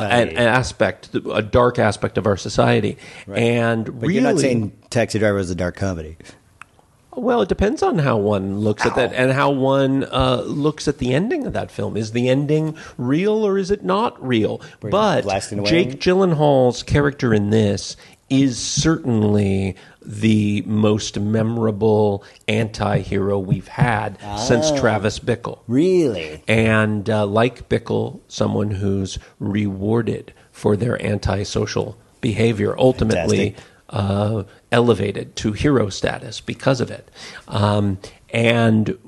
a dark aspect of our society. Right. And but really, you're not saying Taxi Driver is a dark comedy. well, it depends on how one looks at that and how one looks at the ending of that film. Is the ending real or is it not real? But Jake Gyllenhaal's character in this is certainly the most memorable anti-hero we've had since Travis Bickle. Really? And like Bickle, someone who's rewarded for their antisocial behavior, ultimately elevated to hero status because of it. And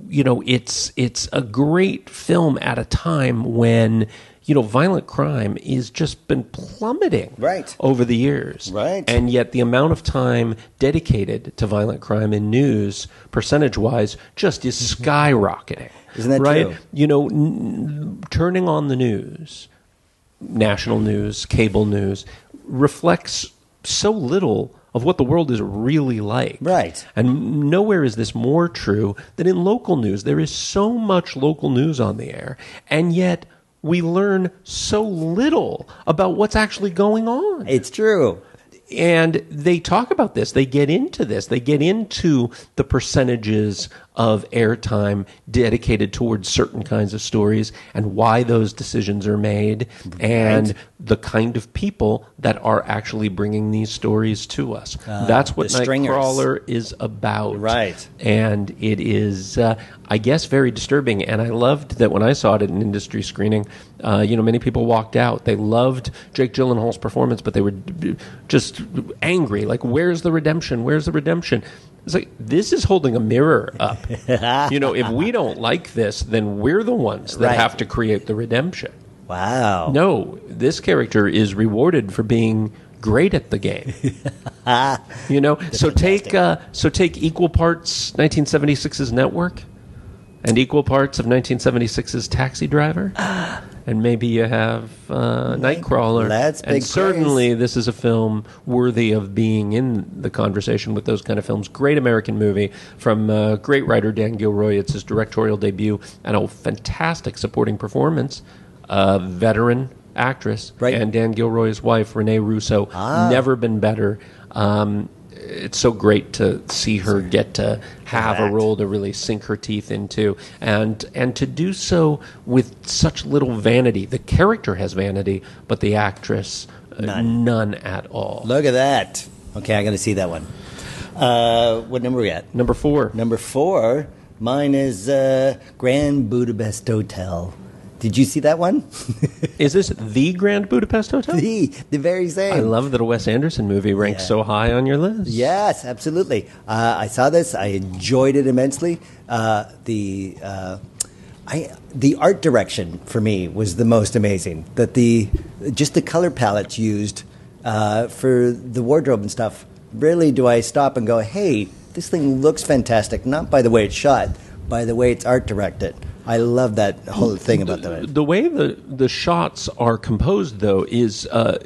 it's a great film at a time when violent crime is just been plummeting over the years. Right. And yet the amount of time dedicated to violent crime in news, percentage-wise, just is skyrocketing. Isn't that true? Turning on the news, national news, cable news, reflects so little of what the world is really like. Right. And nowhere is this more true than in local news. There is so much local news on the air, and yet we learn so little about what's actually going on. It's true. And they talk about this. They get into this. They get into the percentages of airtime dedicated towards certain kinds of stories and why those decisions are made and the kind of people that are actually bringing these stories to us. That's what Nightcrawler is about. Right. And it is, I guess, very disturbing. And I loved that when I saw it at an industry screening, many people walked out. They loved Jake Gyllenhaal's performance, but they were just angry. Like, where's the redemption? Where's the redemption? It's like, this is holding a mirror up. If we don't like this, then we're the ones that have to create the redemption. Wow. No, this character is rewarded for being great at the game. So take equal parts 1976's Network and equal parts of 1976's Taxi Driver. And maybe you have Nightcrawler. That's big and certainly praise. this is a film worthy of being in the conversation with those kind of films. Great American movie from great writer Dan Gilroy. It's his directorial debut and a fantastic supporting performance. Veteran actress and Dan Gilroy's wife, Renee Russo. Never been better. It's so great to see her get to have a role to really sink her teeth into, and to do so with such little vanity. The character has vanity, but the actress, none at all. Look at that. Okay, I got to see that one. What number are we at? Number 4. Number 4. Mine is Grand Budapest Hotel. Did you see that one? Is this the Grand Budapest Hotel? The very same. I love that a Wes Anderson movie ranks so high on your list. Yes, absolutely. I saw this. I enjoyed it immensely. The art direction for me was the most amazing. That just the color palettes used for the wardrobe and stuff. Rarely do I stop and go, "Hey, this thing looks fantastic." Not by the way it's shot, by the way it's art directed. I love that whole thing about that. The way the shots are composed, though, is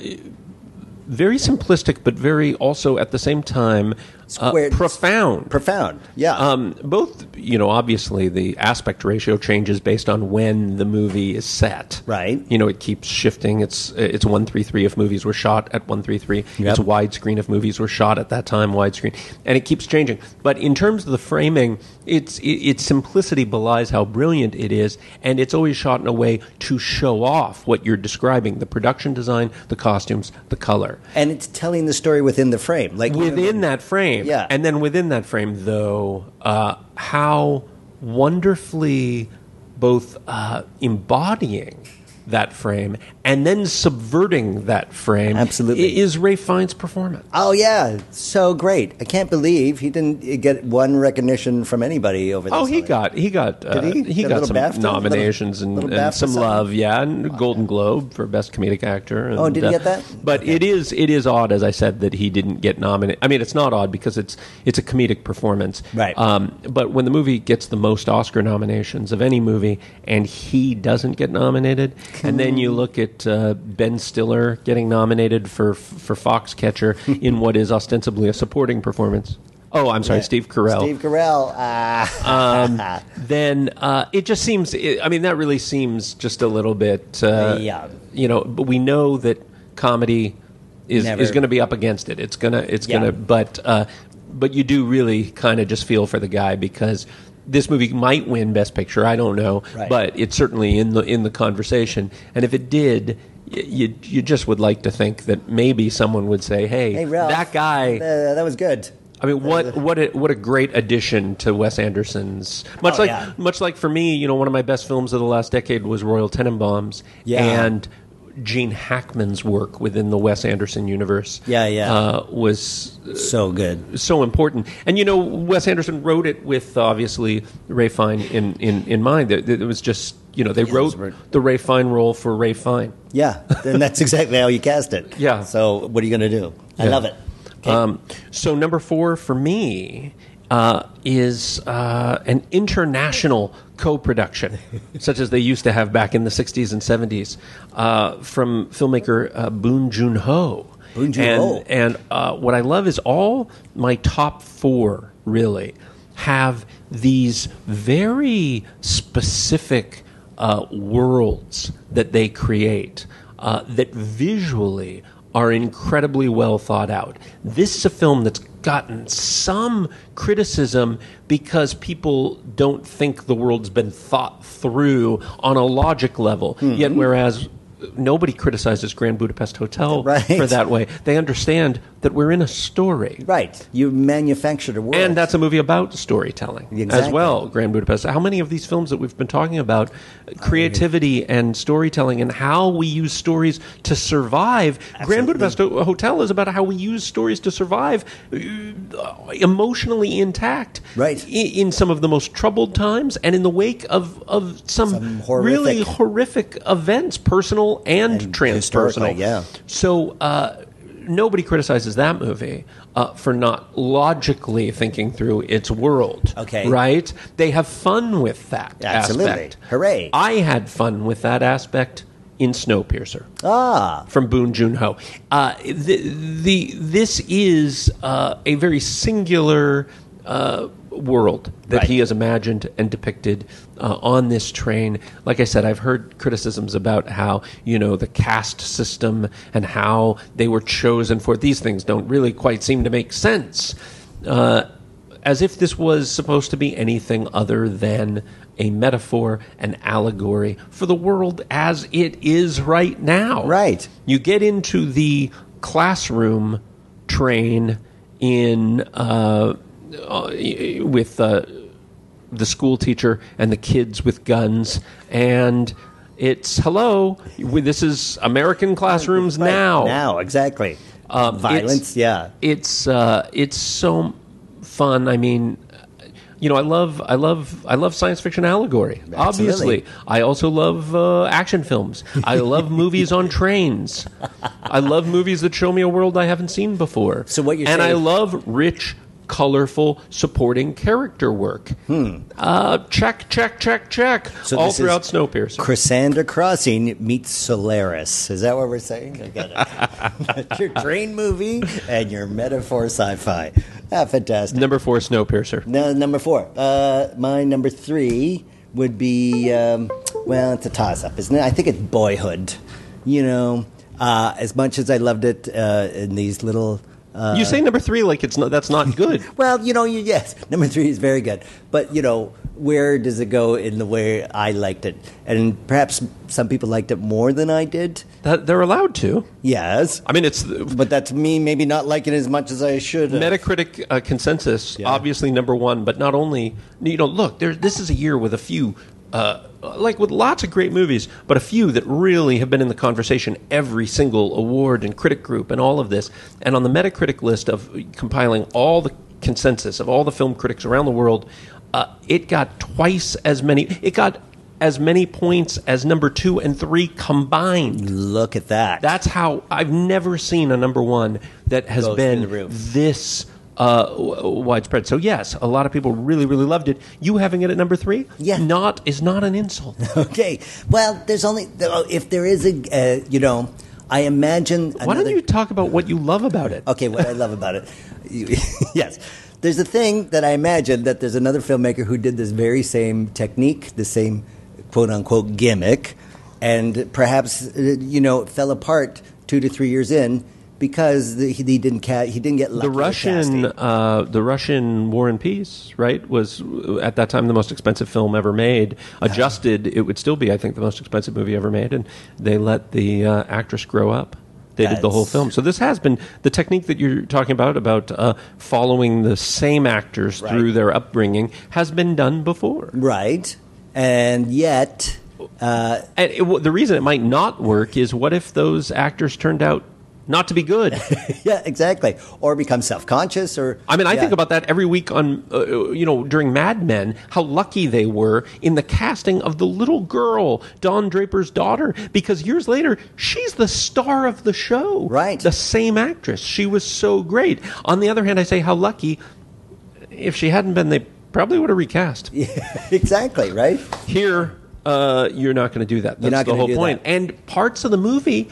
very simplistic, but very also at the same time profound. Profound, yeah. Both, obviously the aspect ratio changes based on when the movie is set. Right. It keeps shifting. It's 1:33 if movies were shot at 1:33. It's widescreen if movies were shot at that time, widescreen. And it keeps changing. But in terms of the framing, its simplicity belies how brilliant it is, and it's always shot in a way to show off what you're describing: the production design, the costumes, the color. And it's telling the story within the frame. Like within that frame. Yeah. And then within that frame, though, how wonderfully both embodying that frame and then subverting that frame Absolutely. is Ralph Fiennes' performance. Oh, yeah. So great. I can't believe he didn't get one recognition from anybody over this. Oh, he got Did he? he Got a got little some BAFTA? nominations Little and BAFTA some something? love, and Golden Globe for Best Comedic Actor. And, Oh, did he get that? But it is odd, as I said, that he didn't get nominated. I mean, it's not odd because it's a comedic performance, Right. But when the movie gets the most Oscar nominations of any movie and he doesn't get nominated, and then you look at Ben Stiller getting nominated for Foxcatcher in what is ostensibly a supporting performance. Oh, I'm sorry, Steve Carell. Steve Carell. Then it just seems. That really seems just a little bit. Yeah. But we know that comedy is going to be up against it. It's gonna. But you do really kind of just feel for the guy because this movie might win Best Picture. I don't know, Right. but it's certainly in the conversation. And if it did, you just would like to think that maybe someone would say, "Hey, Ralph, that guy." that was good. I mean, what a great addition to Wes Anderson's. Much like for me, one of my best films of the last decade was Royal Tenenbaums, and Gene Hackman's work within the Wes Anderson universe. Was So good, so important. And Wes Anderson wrote it with obviously Ralph Fiennes in mind. It was just they wrote the Ralph Fiennes role for Ralph Fiennes. Yeah, and that's exactly how you cast it. Yeah. So what are you going to do? I love it. Okay. So number 4 for me is an international co-production, such as they used to have back in the 60s and 70s, from filmmaker Bong Joon-ho. Bong Joon-ho. And what I love is all my top 4 really have these very specific worlds that they create that visually are incredibly well thought out. This is a film that's gotten some criticism because people don't think the world's been thought through on a logic level. Yet whereas nobody criticizes Grand Budapest Hotel for that way. They understand that we're in a story. Right. You manufactured a world. And that's a movie about storytelling as well, Grand Budapest. How many of these films that we've been talking about, creativity and storytelling and how we use stories to survive. Absolutely. Grand Budapest Hotel is about how we use stories to survive emotionally intact in some of the most troubled times and in the wake of some really horrific events, personal and transpersonal. Yeah. So nobody criticizes that movie for not logically thinking through its world. Okay. Right? They have fun with that aspect. Hooray. I had fun with that aspect in Snowpiercer. From Bong Joon-ho. This is a very singular world that he has imagined and depicted on this train. Like I said, I've heard criticisms about how, the caste system and how they were chosen for these things don't really quite seem to make sense. As if this was supposed to be anything other than a metaphor, an allegory for the world as it is right now. Right. You get into the classroom train in with the school teacher and the kids with guns, and it's hello. This is American classrooms now. Now, exactly. Violence. It's so fun. I mean, I love science fiction allegory. Absolutely. Obviously, I also love action films. I love movies on trains. I love movies that show me a world I haven't seen before. So what you're saying? And I saying... love rich, colorful, supporting character work. Check. So all throughout Snowpiercer. Cassandra Crossing meets Solaris. Is that what we're saying? I got it. Your train movie and your metaphor sci-fi. Fantastic. Number 4, Snowpiercer. No, number 4. My number 3 would be, it's a toss-up, isn't it? I think it's Boyhood. As much as I loved it in these little... you say number 3 like that's not good. Well, yes, number 3 is very good. But, where does it go in the way I liked it? And perhaps some people liked it more than I did. They're allowed to. Yes. I mean, but that's me maybe not liking it as much as I should. Metacritic consensus, obviously number 1, but not only, look, this is a year with a few like with lots of great movies, but a few that really have been in the conversation every single award and critic group and all of this. And on the Metacritic list of compiling all the consensus of all the film critics around the world, it got twice as many. It got as many points as number 2 and 3 combined. Look at that. That's how I've never seen a number 1 that has been this widespread. So yes, a lot of people really, really loved it. You having it at number 3, is not an insult. Okay. Well, there's only if there is I imagine. Why don't you talk about what you love about it? Okay, what I love about it. Yes. There's a thing that I imagine that there's another filmmaker who did this very same technique, the same quote-unquote gimmick, and perhaps, fell apart 2 to 3 years in because he didn't get lucky. The Russian War and Peace, right, was at that time the most expensive film ever made. Adjusted, it would still be, I think, the most expensive movie ever made, and they let the actress grow up. They did the whole film. So this has been the technique that you're talking about following the same actors through their upbringing has been done before. Right. And yet... the reason it might not work is what if those actors turned out not to be good? Yeah, exactly. Or become self-conscious. I think about that every week on, during Mad Men, how lucky they were in the casting of the little girl, Don Draper's daughter, because years later, she's the star of the show. Right. The same actress. She was so great. On the other hand, I say how lucky. If she hadn't been, they probably would have recast. Yeah, exactly, right? Here, you're not going to do that. That's the whole point. That. And parts of the movie,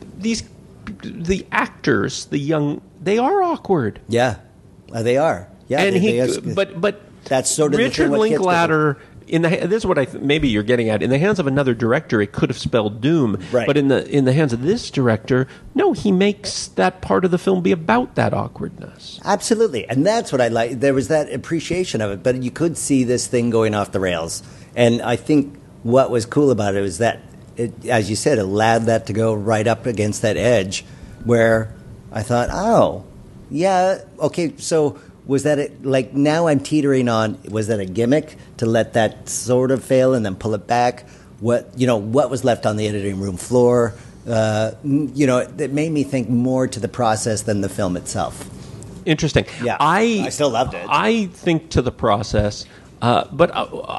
the actors, they are awkward. Yeah, they are. Yeah, and but that's sort of Richard Linklater. This is what maybe you're getting at. In the hands of another director, it could have spelled doom. Right. But in the hands of this director, no, he makes that part of the film be about that awkwardness. Absolutely, and that's what I like. There was that appreciation of it, but you could see this thing going off the rails. And I think what was cool about it was that it, as you said, allowed that to go right up against that edge where I thought, oh, yeah, okay, so was that like now I'm teetering on, was that a gimmick to let that sort of fail and then pull it back? What was left on the editing room floor? It made me think more to the process than the film itself. Interesting. Yeah, I still loved it. I think to the process, but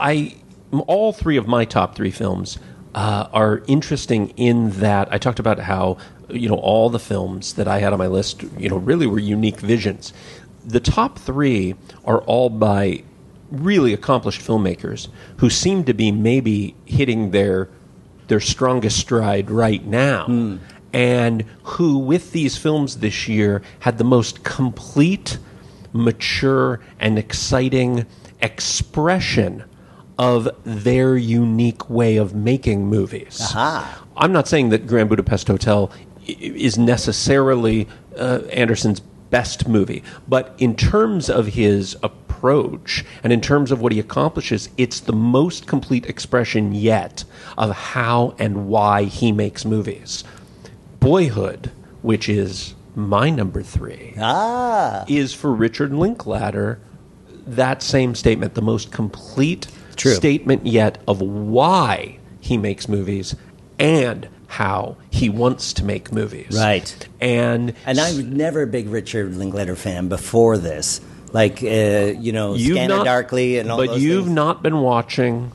all 3 of my top 3 films are interesting in that I talked about how all the films that I had on my list really were unique visions. The top 3 are all by really accomplished filmmakers who seem to be maybe hitting their strongest stride right now, and who with these films this year had the most complete, mature, and exciting expression of their unique way of making movies. Aha. I'm not saying that Grand Budapest Hotel is necessarily Anderson's best movie, but in terms of his approach and in terms of what he accomplishes, it's the most complete expression yet of how and why he makes movies. Boyhood, which is my number 3, is for Richard Linklater that same statement, the most complete statement yet of why he makes movies and how he wants to make movies. Right. And I was never a big Richard Linklater fan before this. Like, Scanner Darkly and all those things. But you've not been watching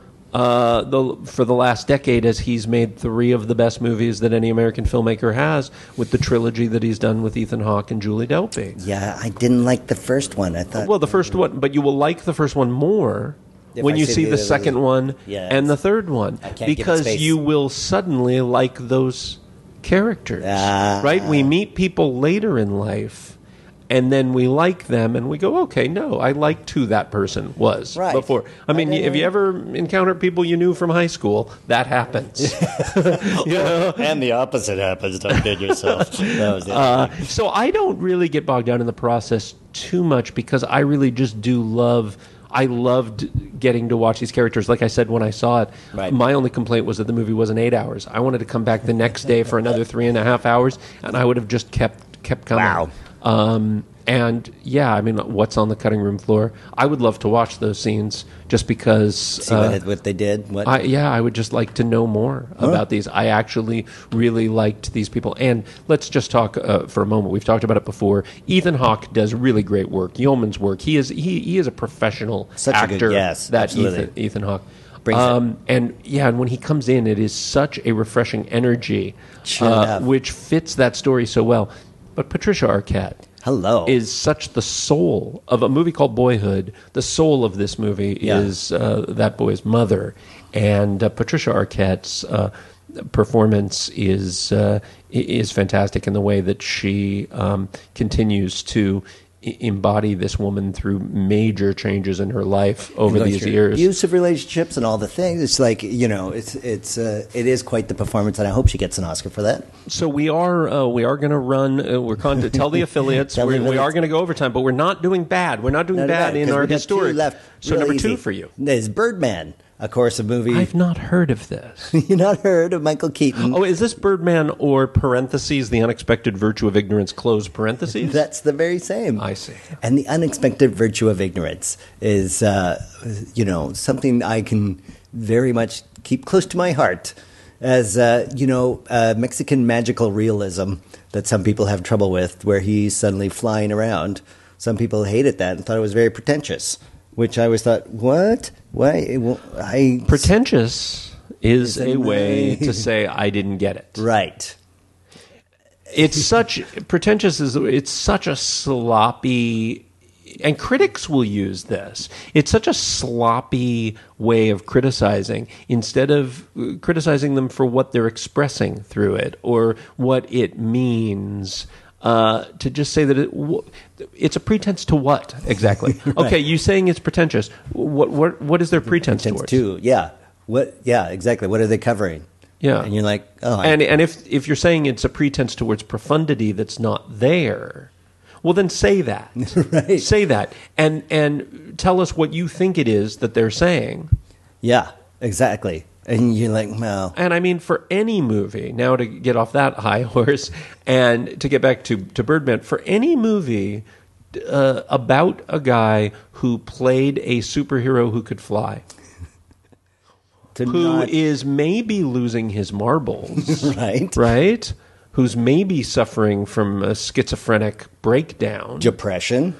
for the last decade, as he's made 3 of the best movies that any American filmmaker has with the trilogy that he's done with Ethan Hawke and Julie Delpy. Yeah, I didn't like the first one. I thought... Well, the first one, but you will like the first one more when you see the second one and the third one, because you will suddenly like those characters, right? We meet people later in life, and then we like them, and we go, okay, no, I liked who that person was before. I mean, if you ever encounter people you knew from high school, that happens. And the opposite happens, don't kid yourself. So I don't really get bogged down in the process too much, because I really just do love... I loved getting to watch these characters. Like I said, when I saw it, my only complaint was that the movie wasn't 8 hours. I wanted to come back the next day for another 3.5 hours, and I would have just kept coming. Wow. And yeah, I mean, what's on the cutting room floor? I would love to watch those scenes just because. See what they did? What? I would just like to know more about these. I actually really liked these people. And let's just talk for a moment. We've talked about it before. Ethan Hawke does really great work. Yeoman's work. He is a professional actor. Ethan Hawke. And when he comes in, it is such a refreshing energy, which fits that story so well. But Patricia Arquette. Hello. Is such the soul of a movie called Boyhood. The soul of this movie is that boy's mother. And Patricia Arquette's performance is fantastic in the way that she continues to embody this woman through major changes in her life over these years. Abusive relationships and all the things. It's like, it is quite the performance, and I hope she gets an Oscar for that. So we are going to run. We're going to tell the affiliates we are going to go overtime, but we're not doing bad. We're not doing bad in our historic. So number 2 for you is Birdman. Of course, a movie. I've not heard of this. You've not heard of Michael Keaton? Oh, is this Birdman or parentheses, the unexpected virtue of ignorance, close parentheses? That's the very same. I see. And the unexpected virtue of ignorance is, something I can very much keep close to my heart. As, Mexican magical realism that some people have trouble with, where he's suddenly flying around. Some people hated that and thought it was very pretentious. Which I always thought, what? Why? Pretentious is a way to say I didn't get it. Right. It's such a sloppy, and critics will use this. It's such a sloppy way of criticizing instead of criticizing them for what they're expressing through it or what it means. To just say that it's a pretense to what exactly? Right. Okay, you saying it's pretentious. What is their pretense towards? To? Yeah. What? Yeah, exactly. What are they covering? Yeah, and you're like, oh. And if you're saying it's a pretense towards profundity that's not there, well then say that. Right. Say that, and tell us what you think it is that they're saying. Yeah, exactly. And you're like, well. And I mean, for any movie, now to get off that high horse and to get back to Birdman, for any movie about a guy who played a superhero who could fly, who is maybe losing his marbles, right? Who's maybe suffering from a schizophrenic breakdown. Depression.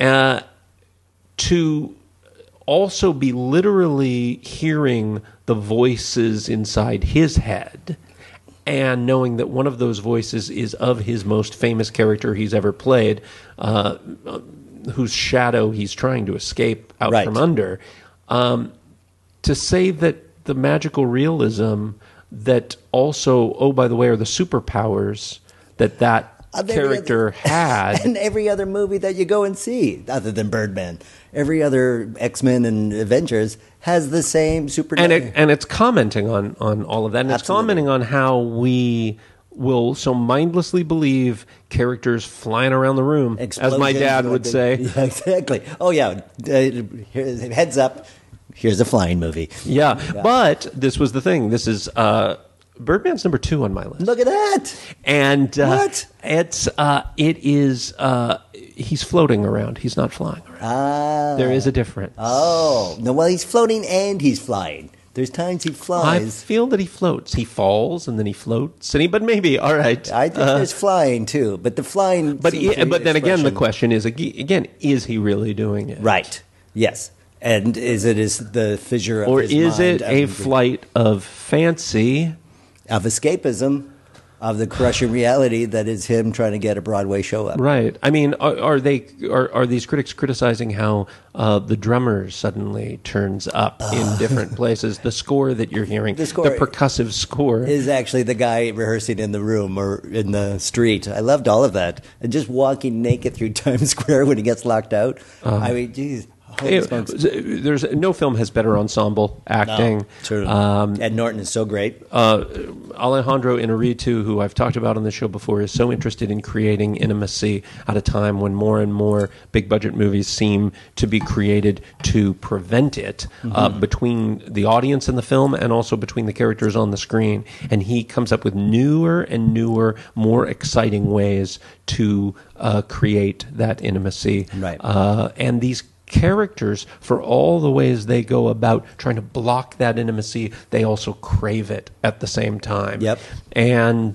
To also be literally hearing the voices inside his head and knowing that one of those voices is of his most famous character he's ever played, whose shadow he's trying to escape out from under. To say that the magical realism that also, oh, by the way, are the superpowers that character had. And every other movie that you go and see, other than Birdman, every other X-Men and Avengers has the same super. And it's commenting on all of that. And Absolutely. It's commenting on how we will so mindlessly believe characters flying around the room, as my dad would say. Yeah, exactly. Oh, yeah. Heads up. Here's a flying movie. Yeah. But this was the thing. This is... Birdman's number 2 on my list. Look at that! And what? It is. He's floating around. He's not flying around. There is a difference. Oh no! Well, he's floating and he's flying. There's times he flies. I feel that he floats. He falls and then he floats. But maybe all right. I think there's flying too, but the flying. But then again, the question is is he really doing it? Right. Yes. And is the fissure of or his is mind it a flight of fancy? Of escapism, of the crushing reality that is him trying to get a Broadway show up. Right. I mean, are these critics criticizing how the drummer suddenly turns up in different places? The score that you're hearing, the percussive score, is actually the guy rehearsing in the room or in the street. I loved all of that. And just walking naked through Times Square when he gets locked out. I mean, geez. There's no film has better ensemble acting. No, true. Ed Norton is so great. Alejandro Inarritu, who I've talked about on the show before, is so interested in creating intimacy at a time when more and more big budget movies seem to be created to prevent it between the audience and the film, and also between the characters on the screen. And he comes up with newer and newer, more exciting ways to create that intimacy. Right. And these characters, for all the ways they go about trying to block that intimacy, they also crave it at the same time. Yep. And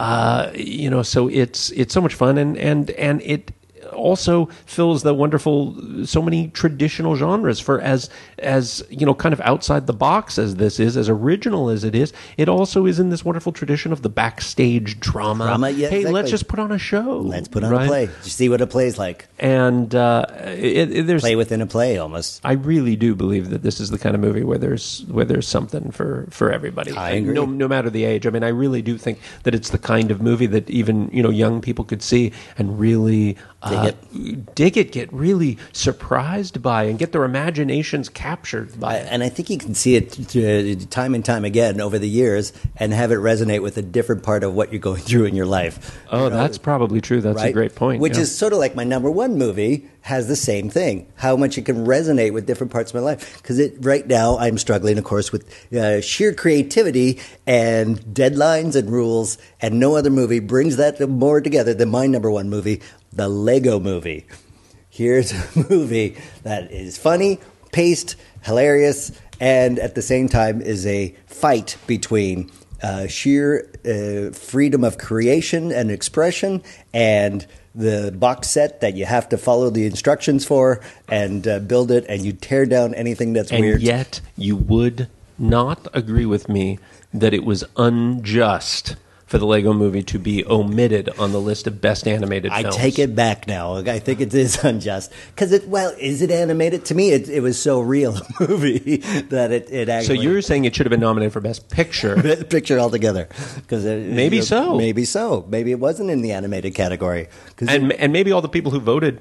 so it's so much fun, and it also fills the wonderful, so many traditional genres. For as kind of outside the box as this is, as original as it is, it also is in this wonderful tradition of the backstage drama. Yeah, hey, exactly. let's just put on a show. Let's put on a play. Just see what a play's like. And there's play within a play, almost. I really do believe that this is the kind of movie where there's something for everybody. I agree. No matter the age. I mean, I really do think that it's the kind of movie that even young people could see and really dig it, get really surprised by, and get their imaginations captured by it. And I think you can see it time and time again over the years and have it resonate with a different part of what you're going through in your life. Oh, that's probably true. That's right? a great point. Which is sort of like my number one movie has the same thing, how much it can resonate with different parts of my life. Because right now I'm struggling, of course, with sheer creativity and deadlines and rules, and no other movie brings that more together than my number one movie, the Lego Movie. Here's a movie that is funny, paced, hilarious, and at the same time is a fight between sheer freedom of creation and expression and the box set that you have to follow the instructions for and build it, and you tear down anything that's weird. And yet you would not agree with me that it was unjust for the Lego Movie to be omitted on the list of best animated films. I take it back now. I think it is unjust. Because, is it animated? To me, it was so real a movie that it actually... So you're saying it should have been nominated for Best Picture? Best Picture altogether. Maybe so. Maybe so. Maybe it wasn't in the animated category. And maybe all the people who voted...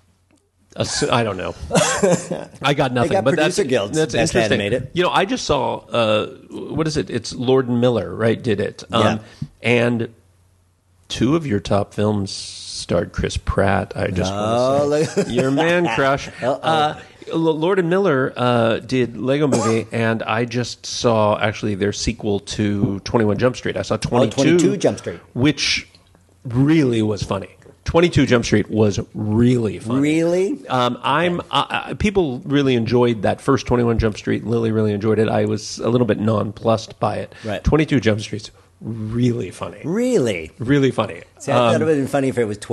I don't know. I got nothing. They got but Producer Guilds. That's Best interesting. Animated. I just saw what is it? It's Lord and Miller, right? Did it? And two of your top films starred Chris Pratt. I just want to say your man crush. Lord and Miller did Lego Movie, and I just saw actually their sequel to 21 Jump Street. I saw 22 Jump Street, which really was funny. 22 Jump Street was really funny. Really? People really enjoyed that first 21 Jump Street. Lily really enjoyed it. I was a little bit nonplussed by it. Right. 22 Jump Street's really funny. Really? Really funny. See, I thought it would have been funny if it was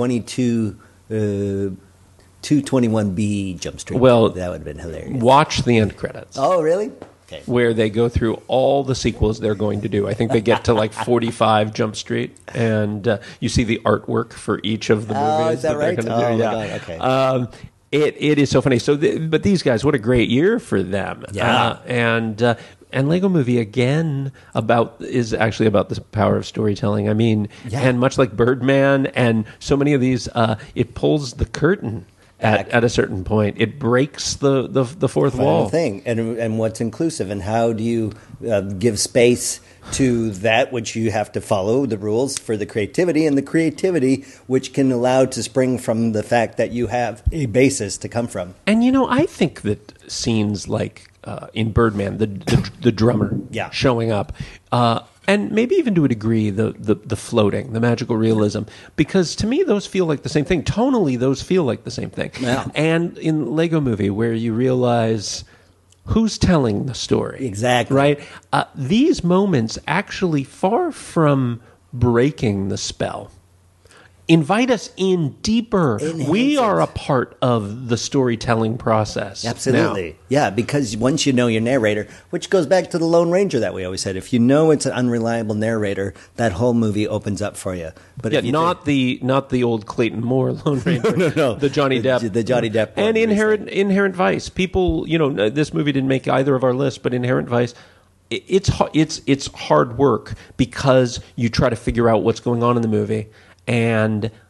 221B Jump Street. Well, that would have been hilarious. Watch the end credits. Oh, really? Okay. Where they go through all the sequels they're going to do. I think they get to like 45 Jump Street, and you see the artwork for each of the movies. Oh, is that right? They're Oh, do. my Yeah. God, okay. It is so funny. So, but these guys, what a great year for them. Yeah. And Lego Movie again is actually about the power of storytelling. I mean, and much like Birdman and so many of these, it pulls the curtain. At a certain point, it breaks the fourth wall thing, and what's inclusive, and how do you give space to that which you have to follow the rules for the creativity, and the creativity which can allow to spring from the fact that you have a basis to come from. And I think that scenes like in Birdman, the drummer showing up. And maybe even to a degree, the floating, the magical realism, because to me those feel like the same thing. Tonally, those feel like the same thing. Yeah. And in Lego Movie, where you realize who's telling the story, exactly, right? These moments actually, far from breaking the spell, invite us in deeper. We are a part of the storytelling process. Absolutely. Now. Yeah, because once you know your narrator, which goes back to the Lone Ranger that we always said, if you know it's an unreliable narrator, that whole movie opens up for you. But if you not the old Clayton Moore Lone Ranger. No. The Johnny Depp. The Johnny Depp one. And Inherent Vice. People, this movie didn't make either of our lists, but Inherent Vice, it's hard work because you try to figure out what's going on in the movie. And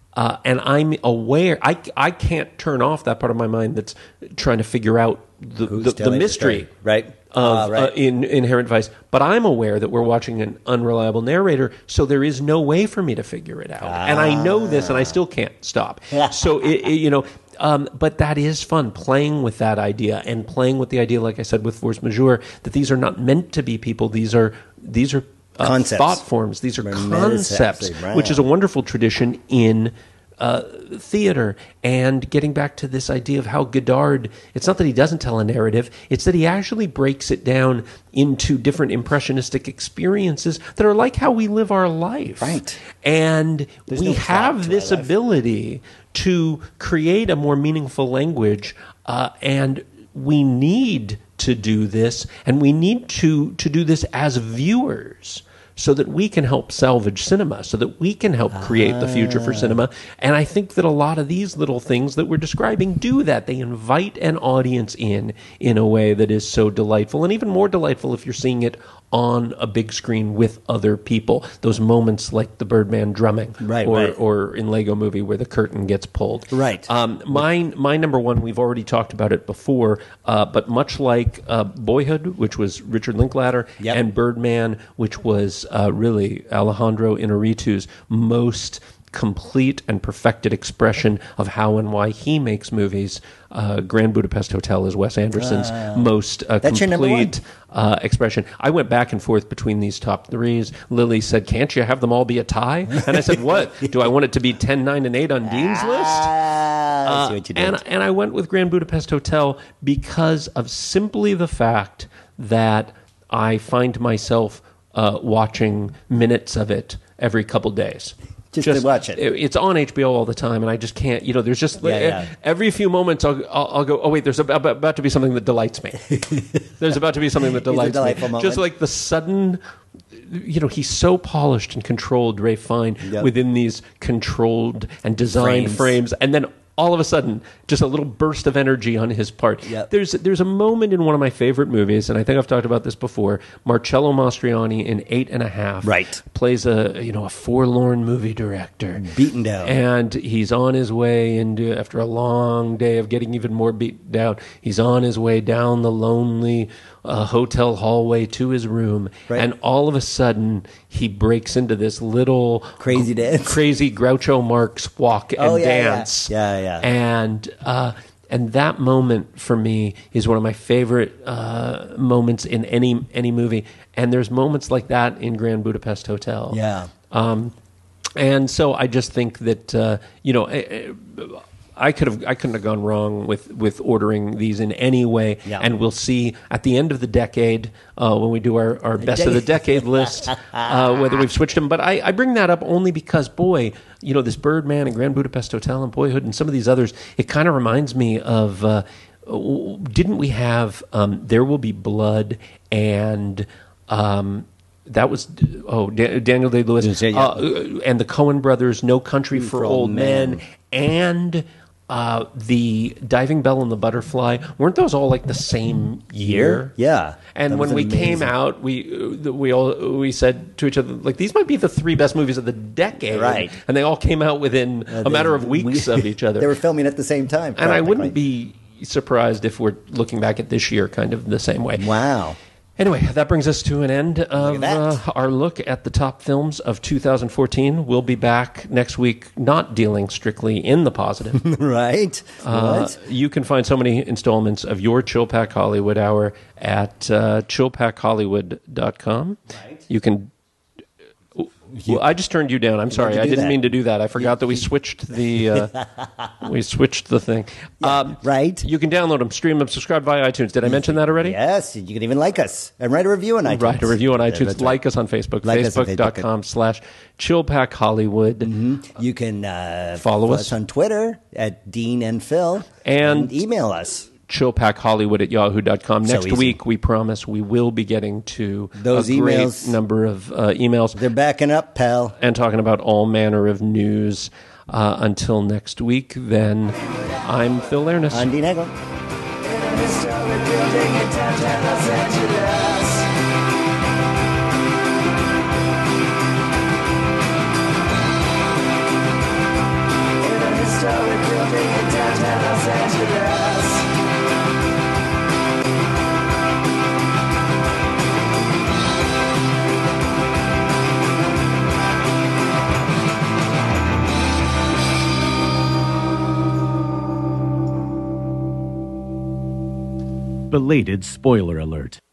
And I'm aware, I can't turn off that part of my mind that's trying to figure out the mystery, right? Of in Inherent Vice. But I'm aware that we're watching an unreliable narrator, so there is no way for me to figure it out. And I know this, and I still can't stop. So, but that is fun, playing with that idea, and playing with the idea, like I said, with Force Majeure, that these are not meant to be people. These are concepts. Thought forms. These are concepts, right. Which is a wonderful tradition in theater. And getting back to this idea of how Godard, it's not that he doesn't tell a narrative, it's that he actually breaks it down into different impressionistic experiences that are like how we live our life. Right. And There's we no have this our life. ability to create a more meaningful language, and we need to do this, and we need to do this as viewers, so that we can help salvage cinema, so that we can help create the future for cinema. And I think that a lot of these little things that we're describing do that. They invite an audience in a way that is so delightful, and even more delightful if you're seeing it on a big screen with other people. Those moments like the Birdman drumming, or in Lego Movie where the curtain gets pulled. Right. My number one, we've already talked about it before, but much like Boyhood, which was Richard Linklater, and Birdman, which was really Alejandro Inarritu's most complete and perfected expression of how and why he makes movies. Grand Budapest Hotel is Wes Anderson's most complete expression. I went back and forth between these top threes. Lily said, "Can't you have them all be a tie?" And I said, "What? Do I want it to be 10, 9, and 8 on Dean's list?" I see what you did. And I went with Grand Budapest Hotel because of simply the fact that I find myself watching minutes of it every couple days. Just to watch it. It's on HBO all the time, and I just can't. There's just every few moments I'll go. Oh wait, there's about to be something that delights me. There's about to be something that delights me. Moment. Just like the sudden. He's so polished and controlled, Ray Fine, within these controlled and designed frames, and then all of a sudden, just a little burst of energy on his part. Yep. There's a moment in one of my favorite movies, and I think I've talked about this before. Marcello Mastroianni in 8½, plays a forlorn movie director, beaten down, and he's on his way into, after a long day of getting even more beaten down, he's on his way down the lonely hotel hallway to his room, and all of a sudden he breaks into this little crazy Groucho Marx walk and dance. And that moment for me is one of my favorite moments in any movie. And there's moments like that in Grand Budapest Hotel. And so I just think that I couldn't have gone wrong with ordering these in any way. And we'll see at the end of the decade when we do our best of the decade list whether we've switched them. But I bring that up only because, boy, this Birdman and Grand Budapest Hotel and Boyhood and some of these others, it kind of reminds me of didn't we have There Will Be Blood and that was Daniel Day-Lewis and the Coen brothers, No Country for Old Men, and the Diving Bell and the Butterfly. Weren't those all like the same year? Yeah. And when we came out, we said to each other, like, these might be the 3 best movies of the decade. Right. And they all came out within a matter of weeks of each other. They were filming at the same time. And I wouldn't be surprised if we're looking back at this year kind of the same way. Wow. Anyway, that brings us to an end of our look at the top films of 2014. We'll be back next week, not dealing strictly in the positive. Right. You can find so many installments of your Chill Pack Hollywood Hour at chillpackhollywood.com. Right. You can... Well, I just turned you down. I'm sorry. I didn't mean to do that. I forgot that we switched the thing. Right. You can download them, stream them, subscribe via iTunes. Did I mention that already? Yes. You can even like us and write a review on iTunes. Write a review on iTunes. Like us on Facebook. Facebook.com/ChillPackHollywood. Mm-hmm. You can follow us on Twitter at Dean and Phil. And email us. chillpackhollywood@yahoo.com. Next week, we promise we will be getting to those a great emails. Number of emails. They're backing up, pal. And talking about all manner of news. Until next week, then, I'm Phil Lernis. I'm Dean Hagel. belated spoiler alert.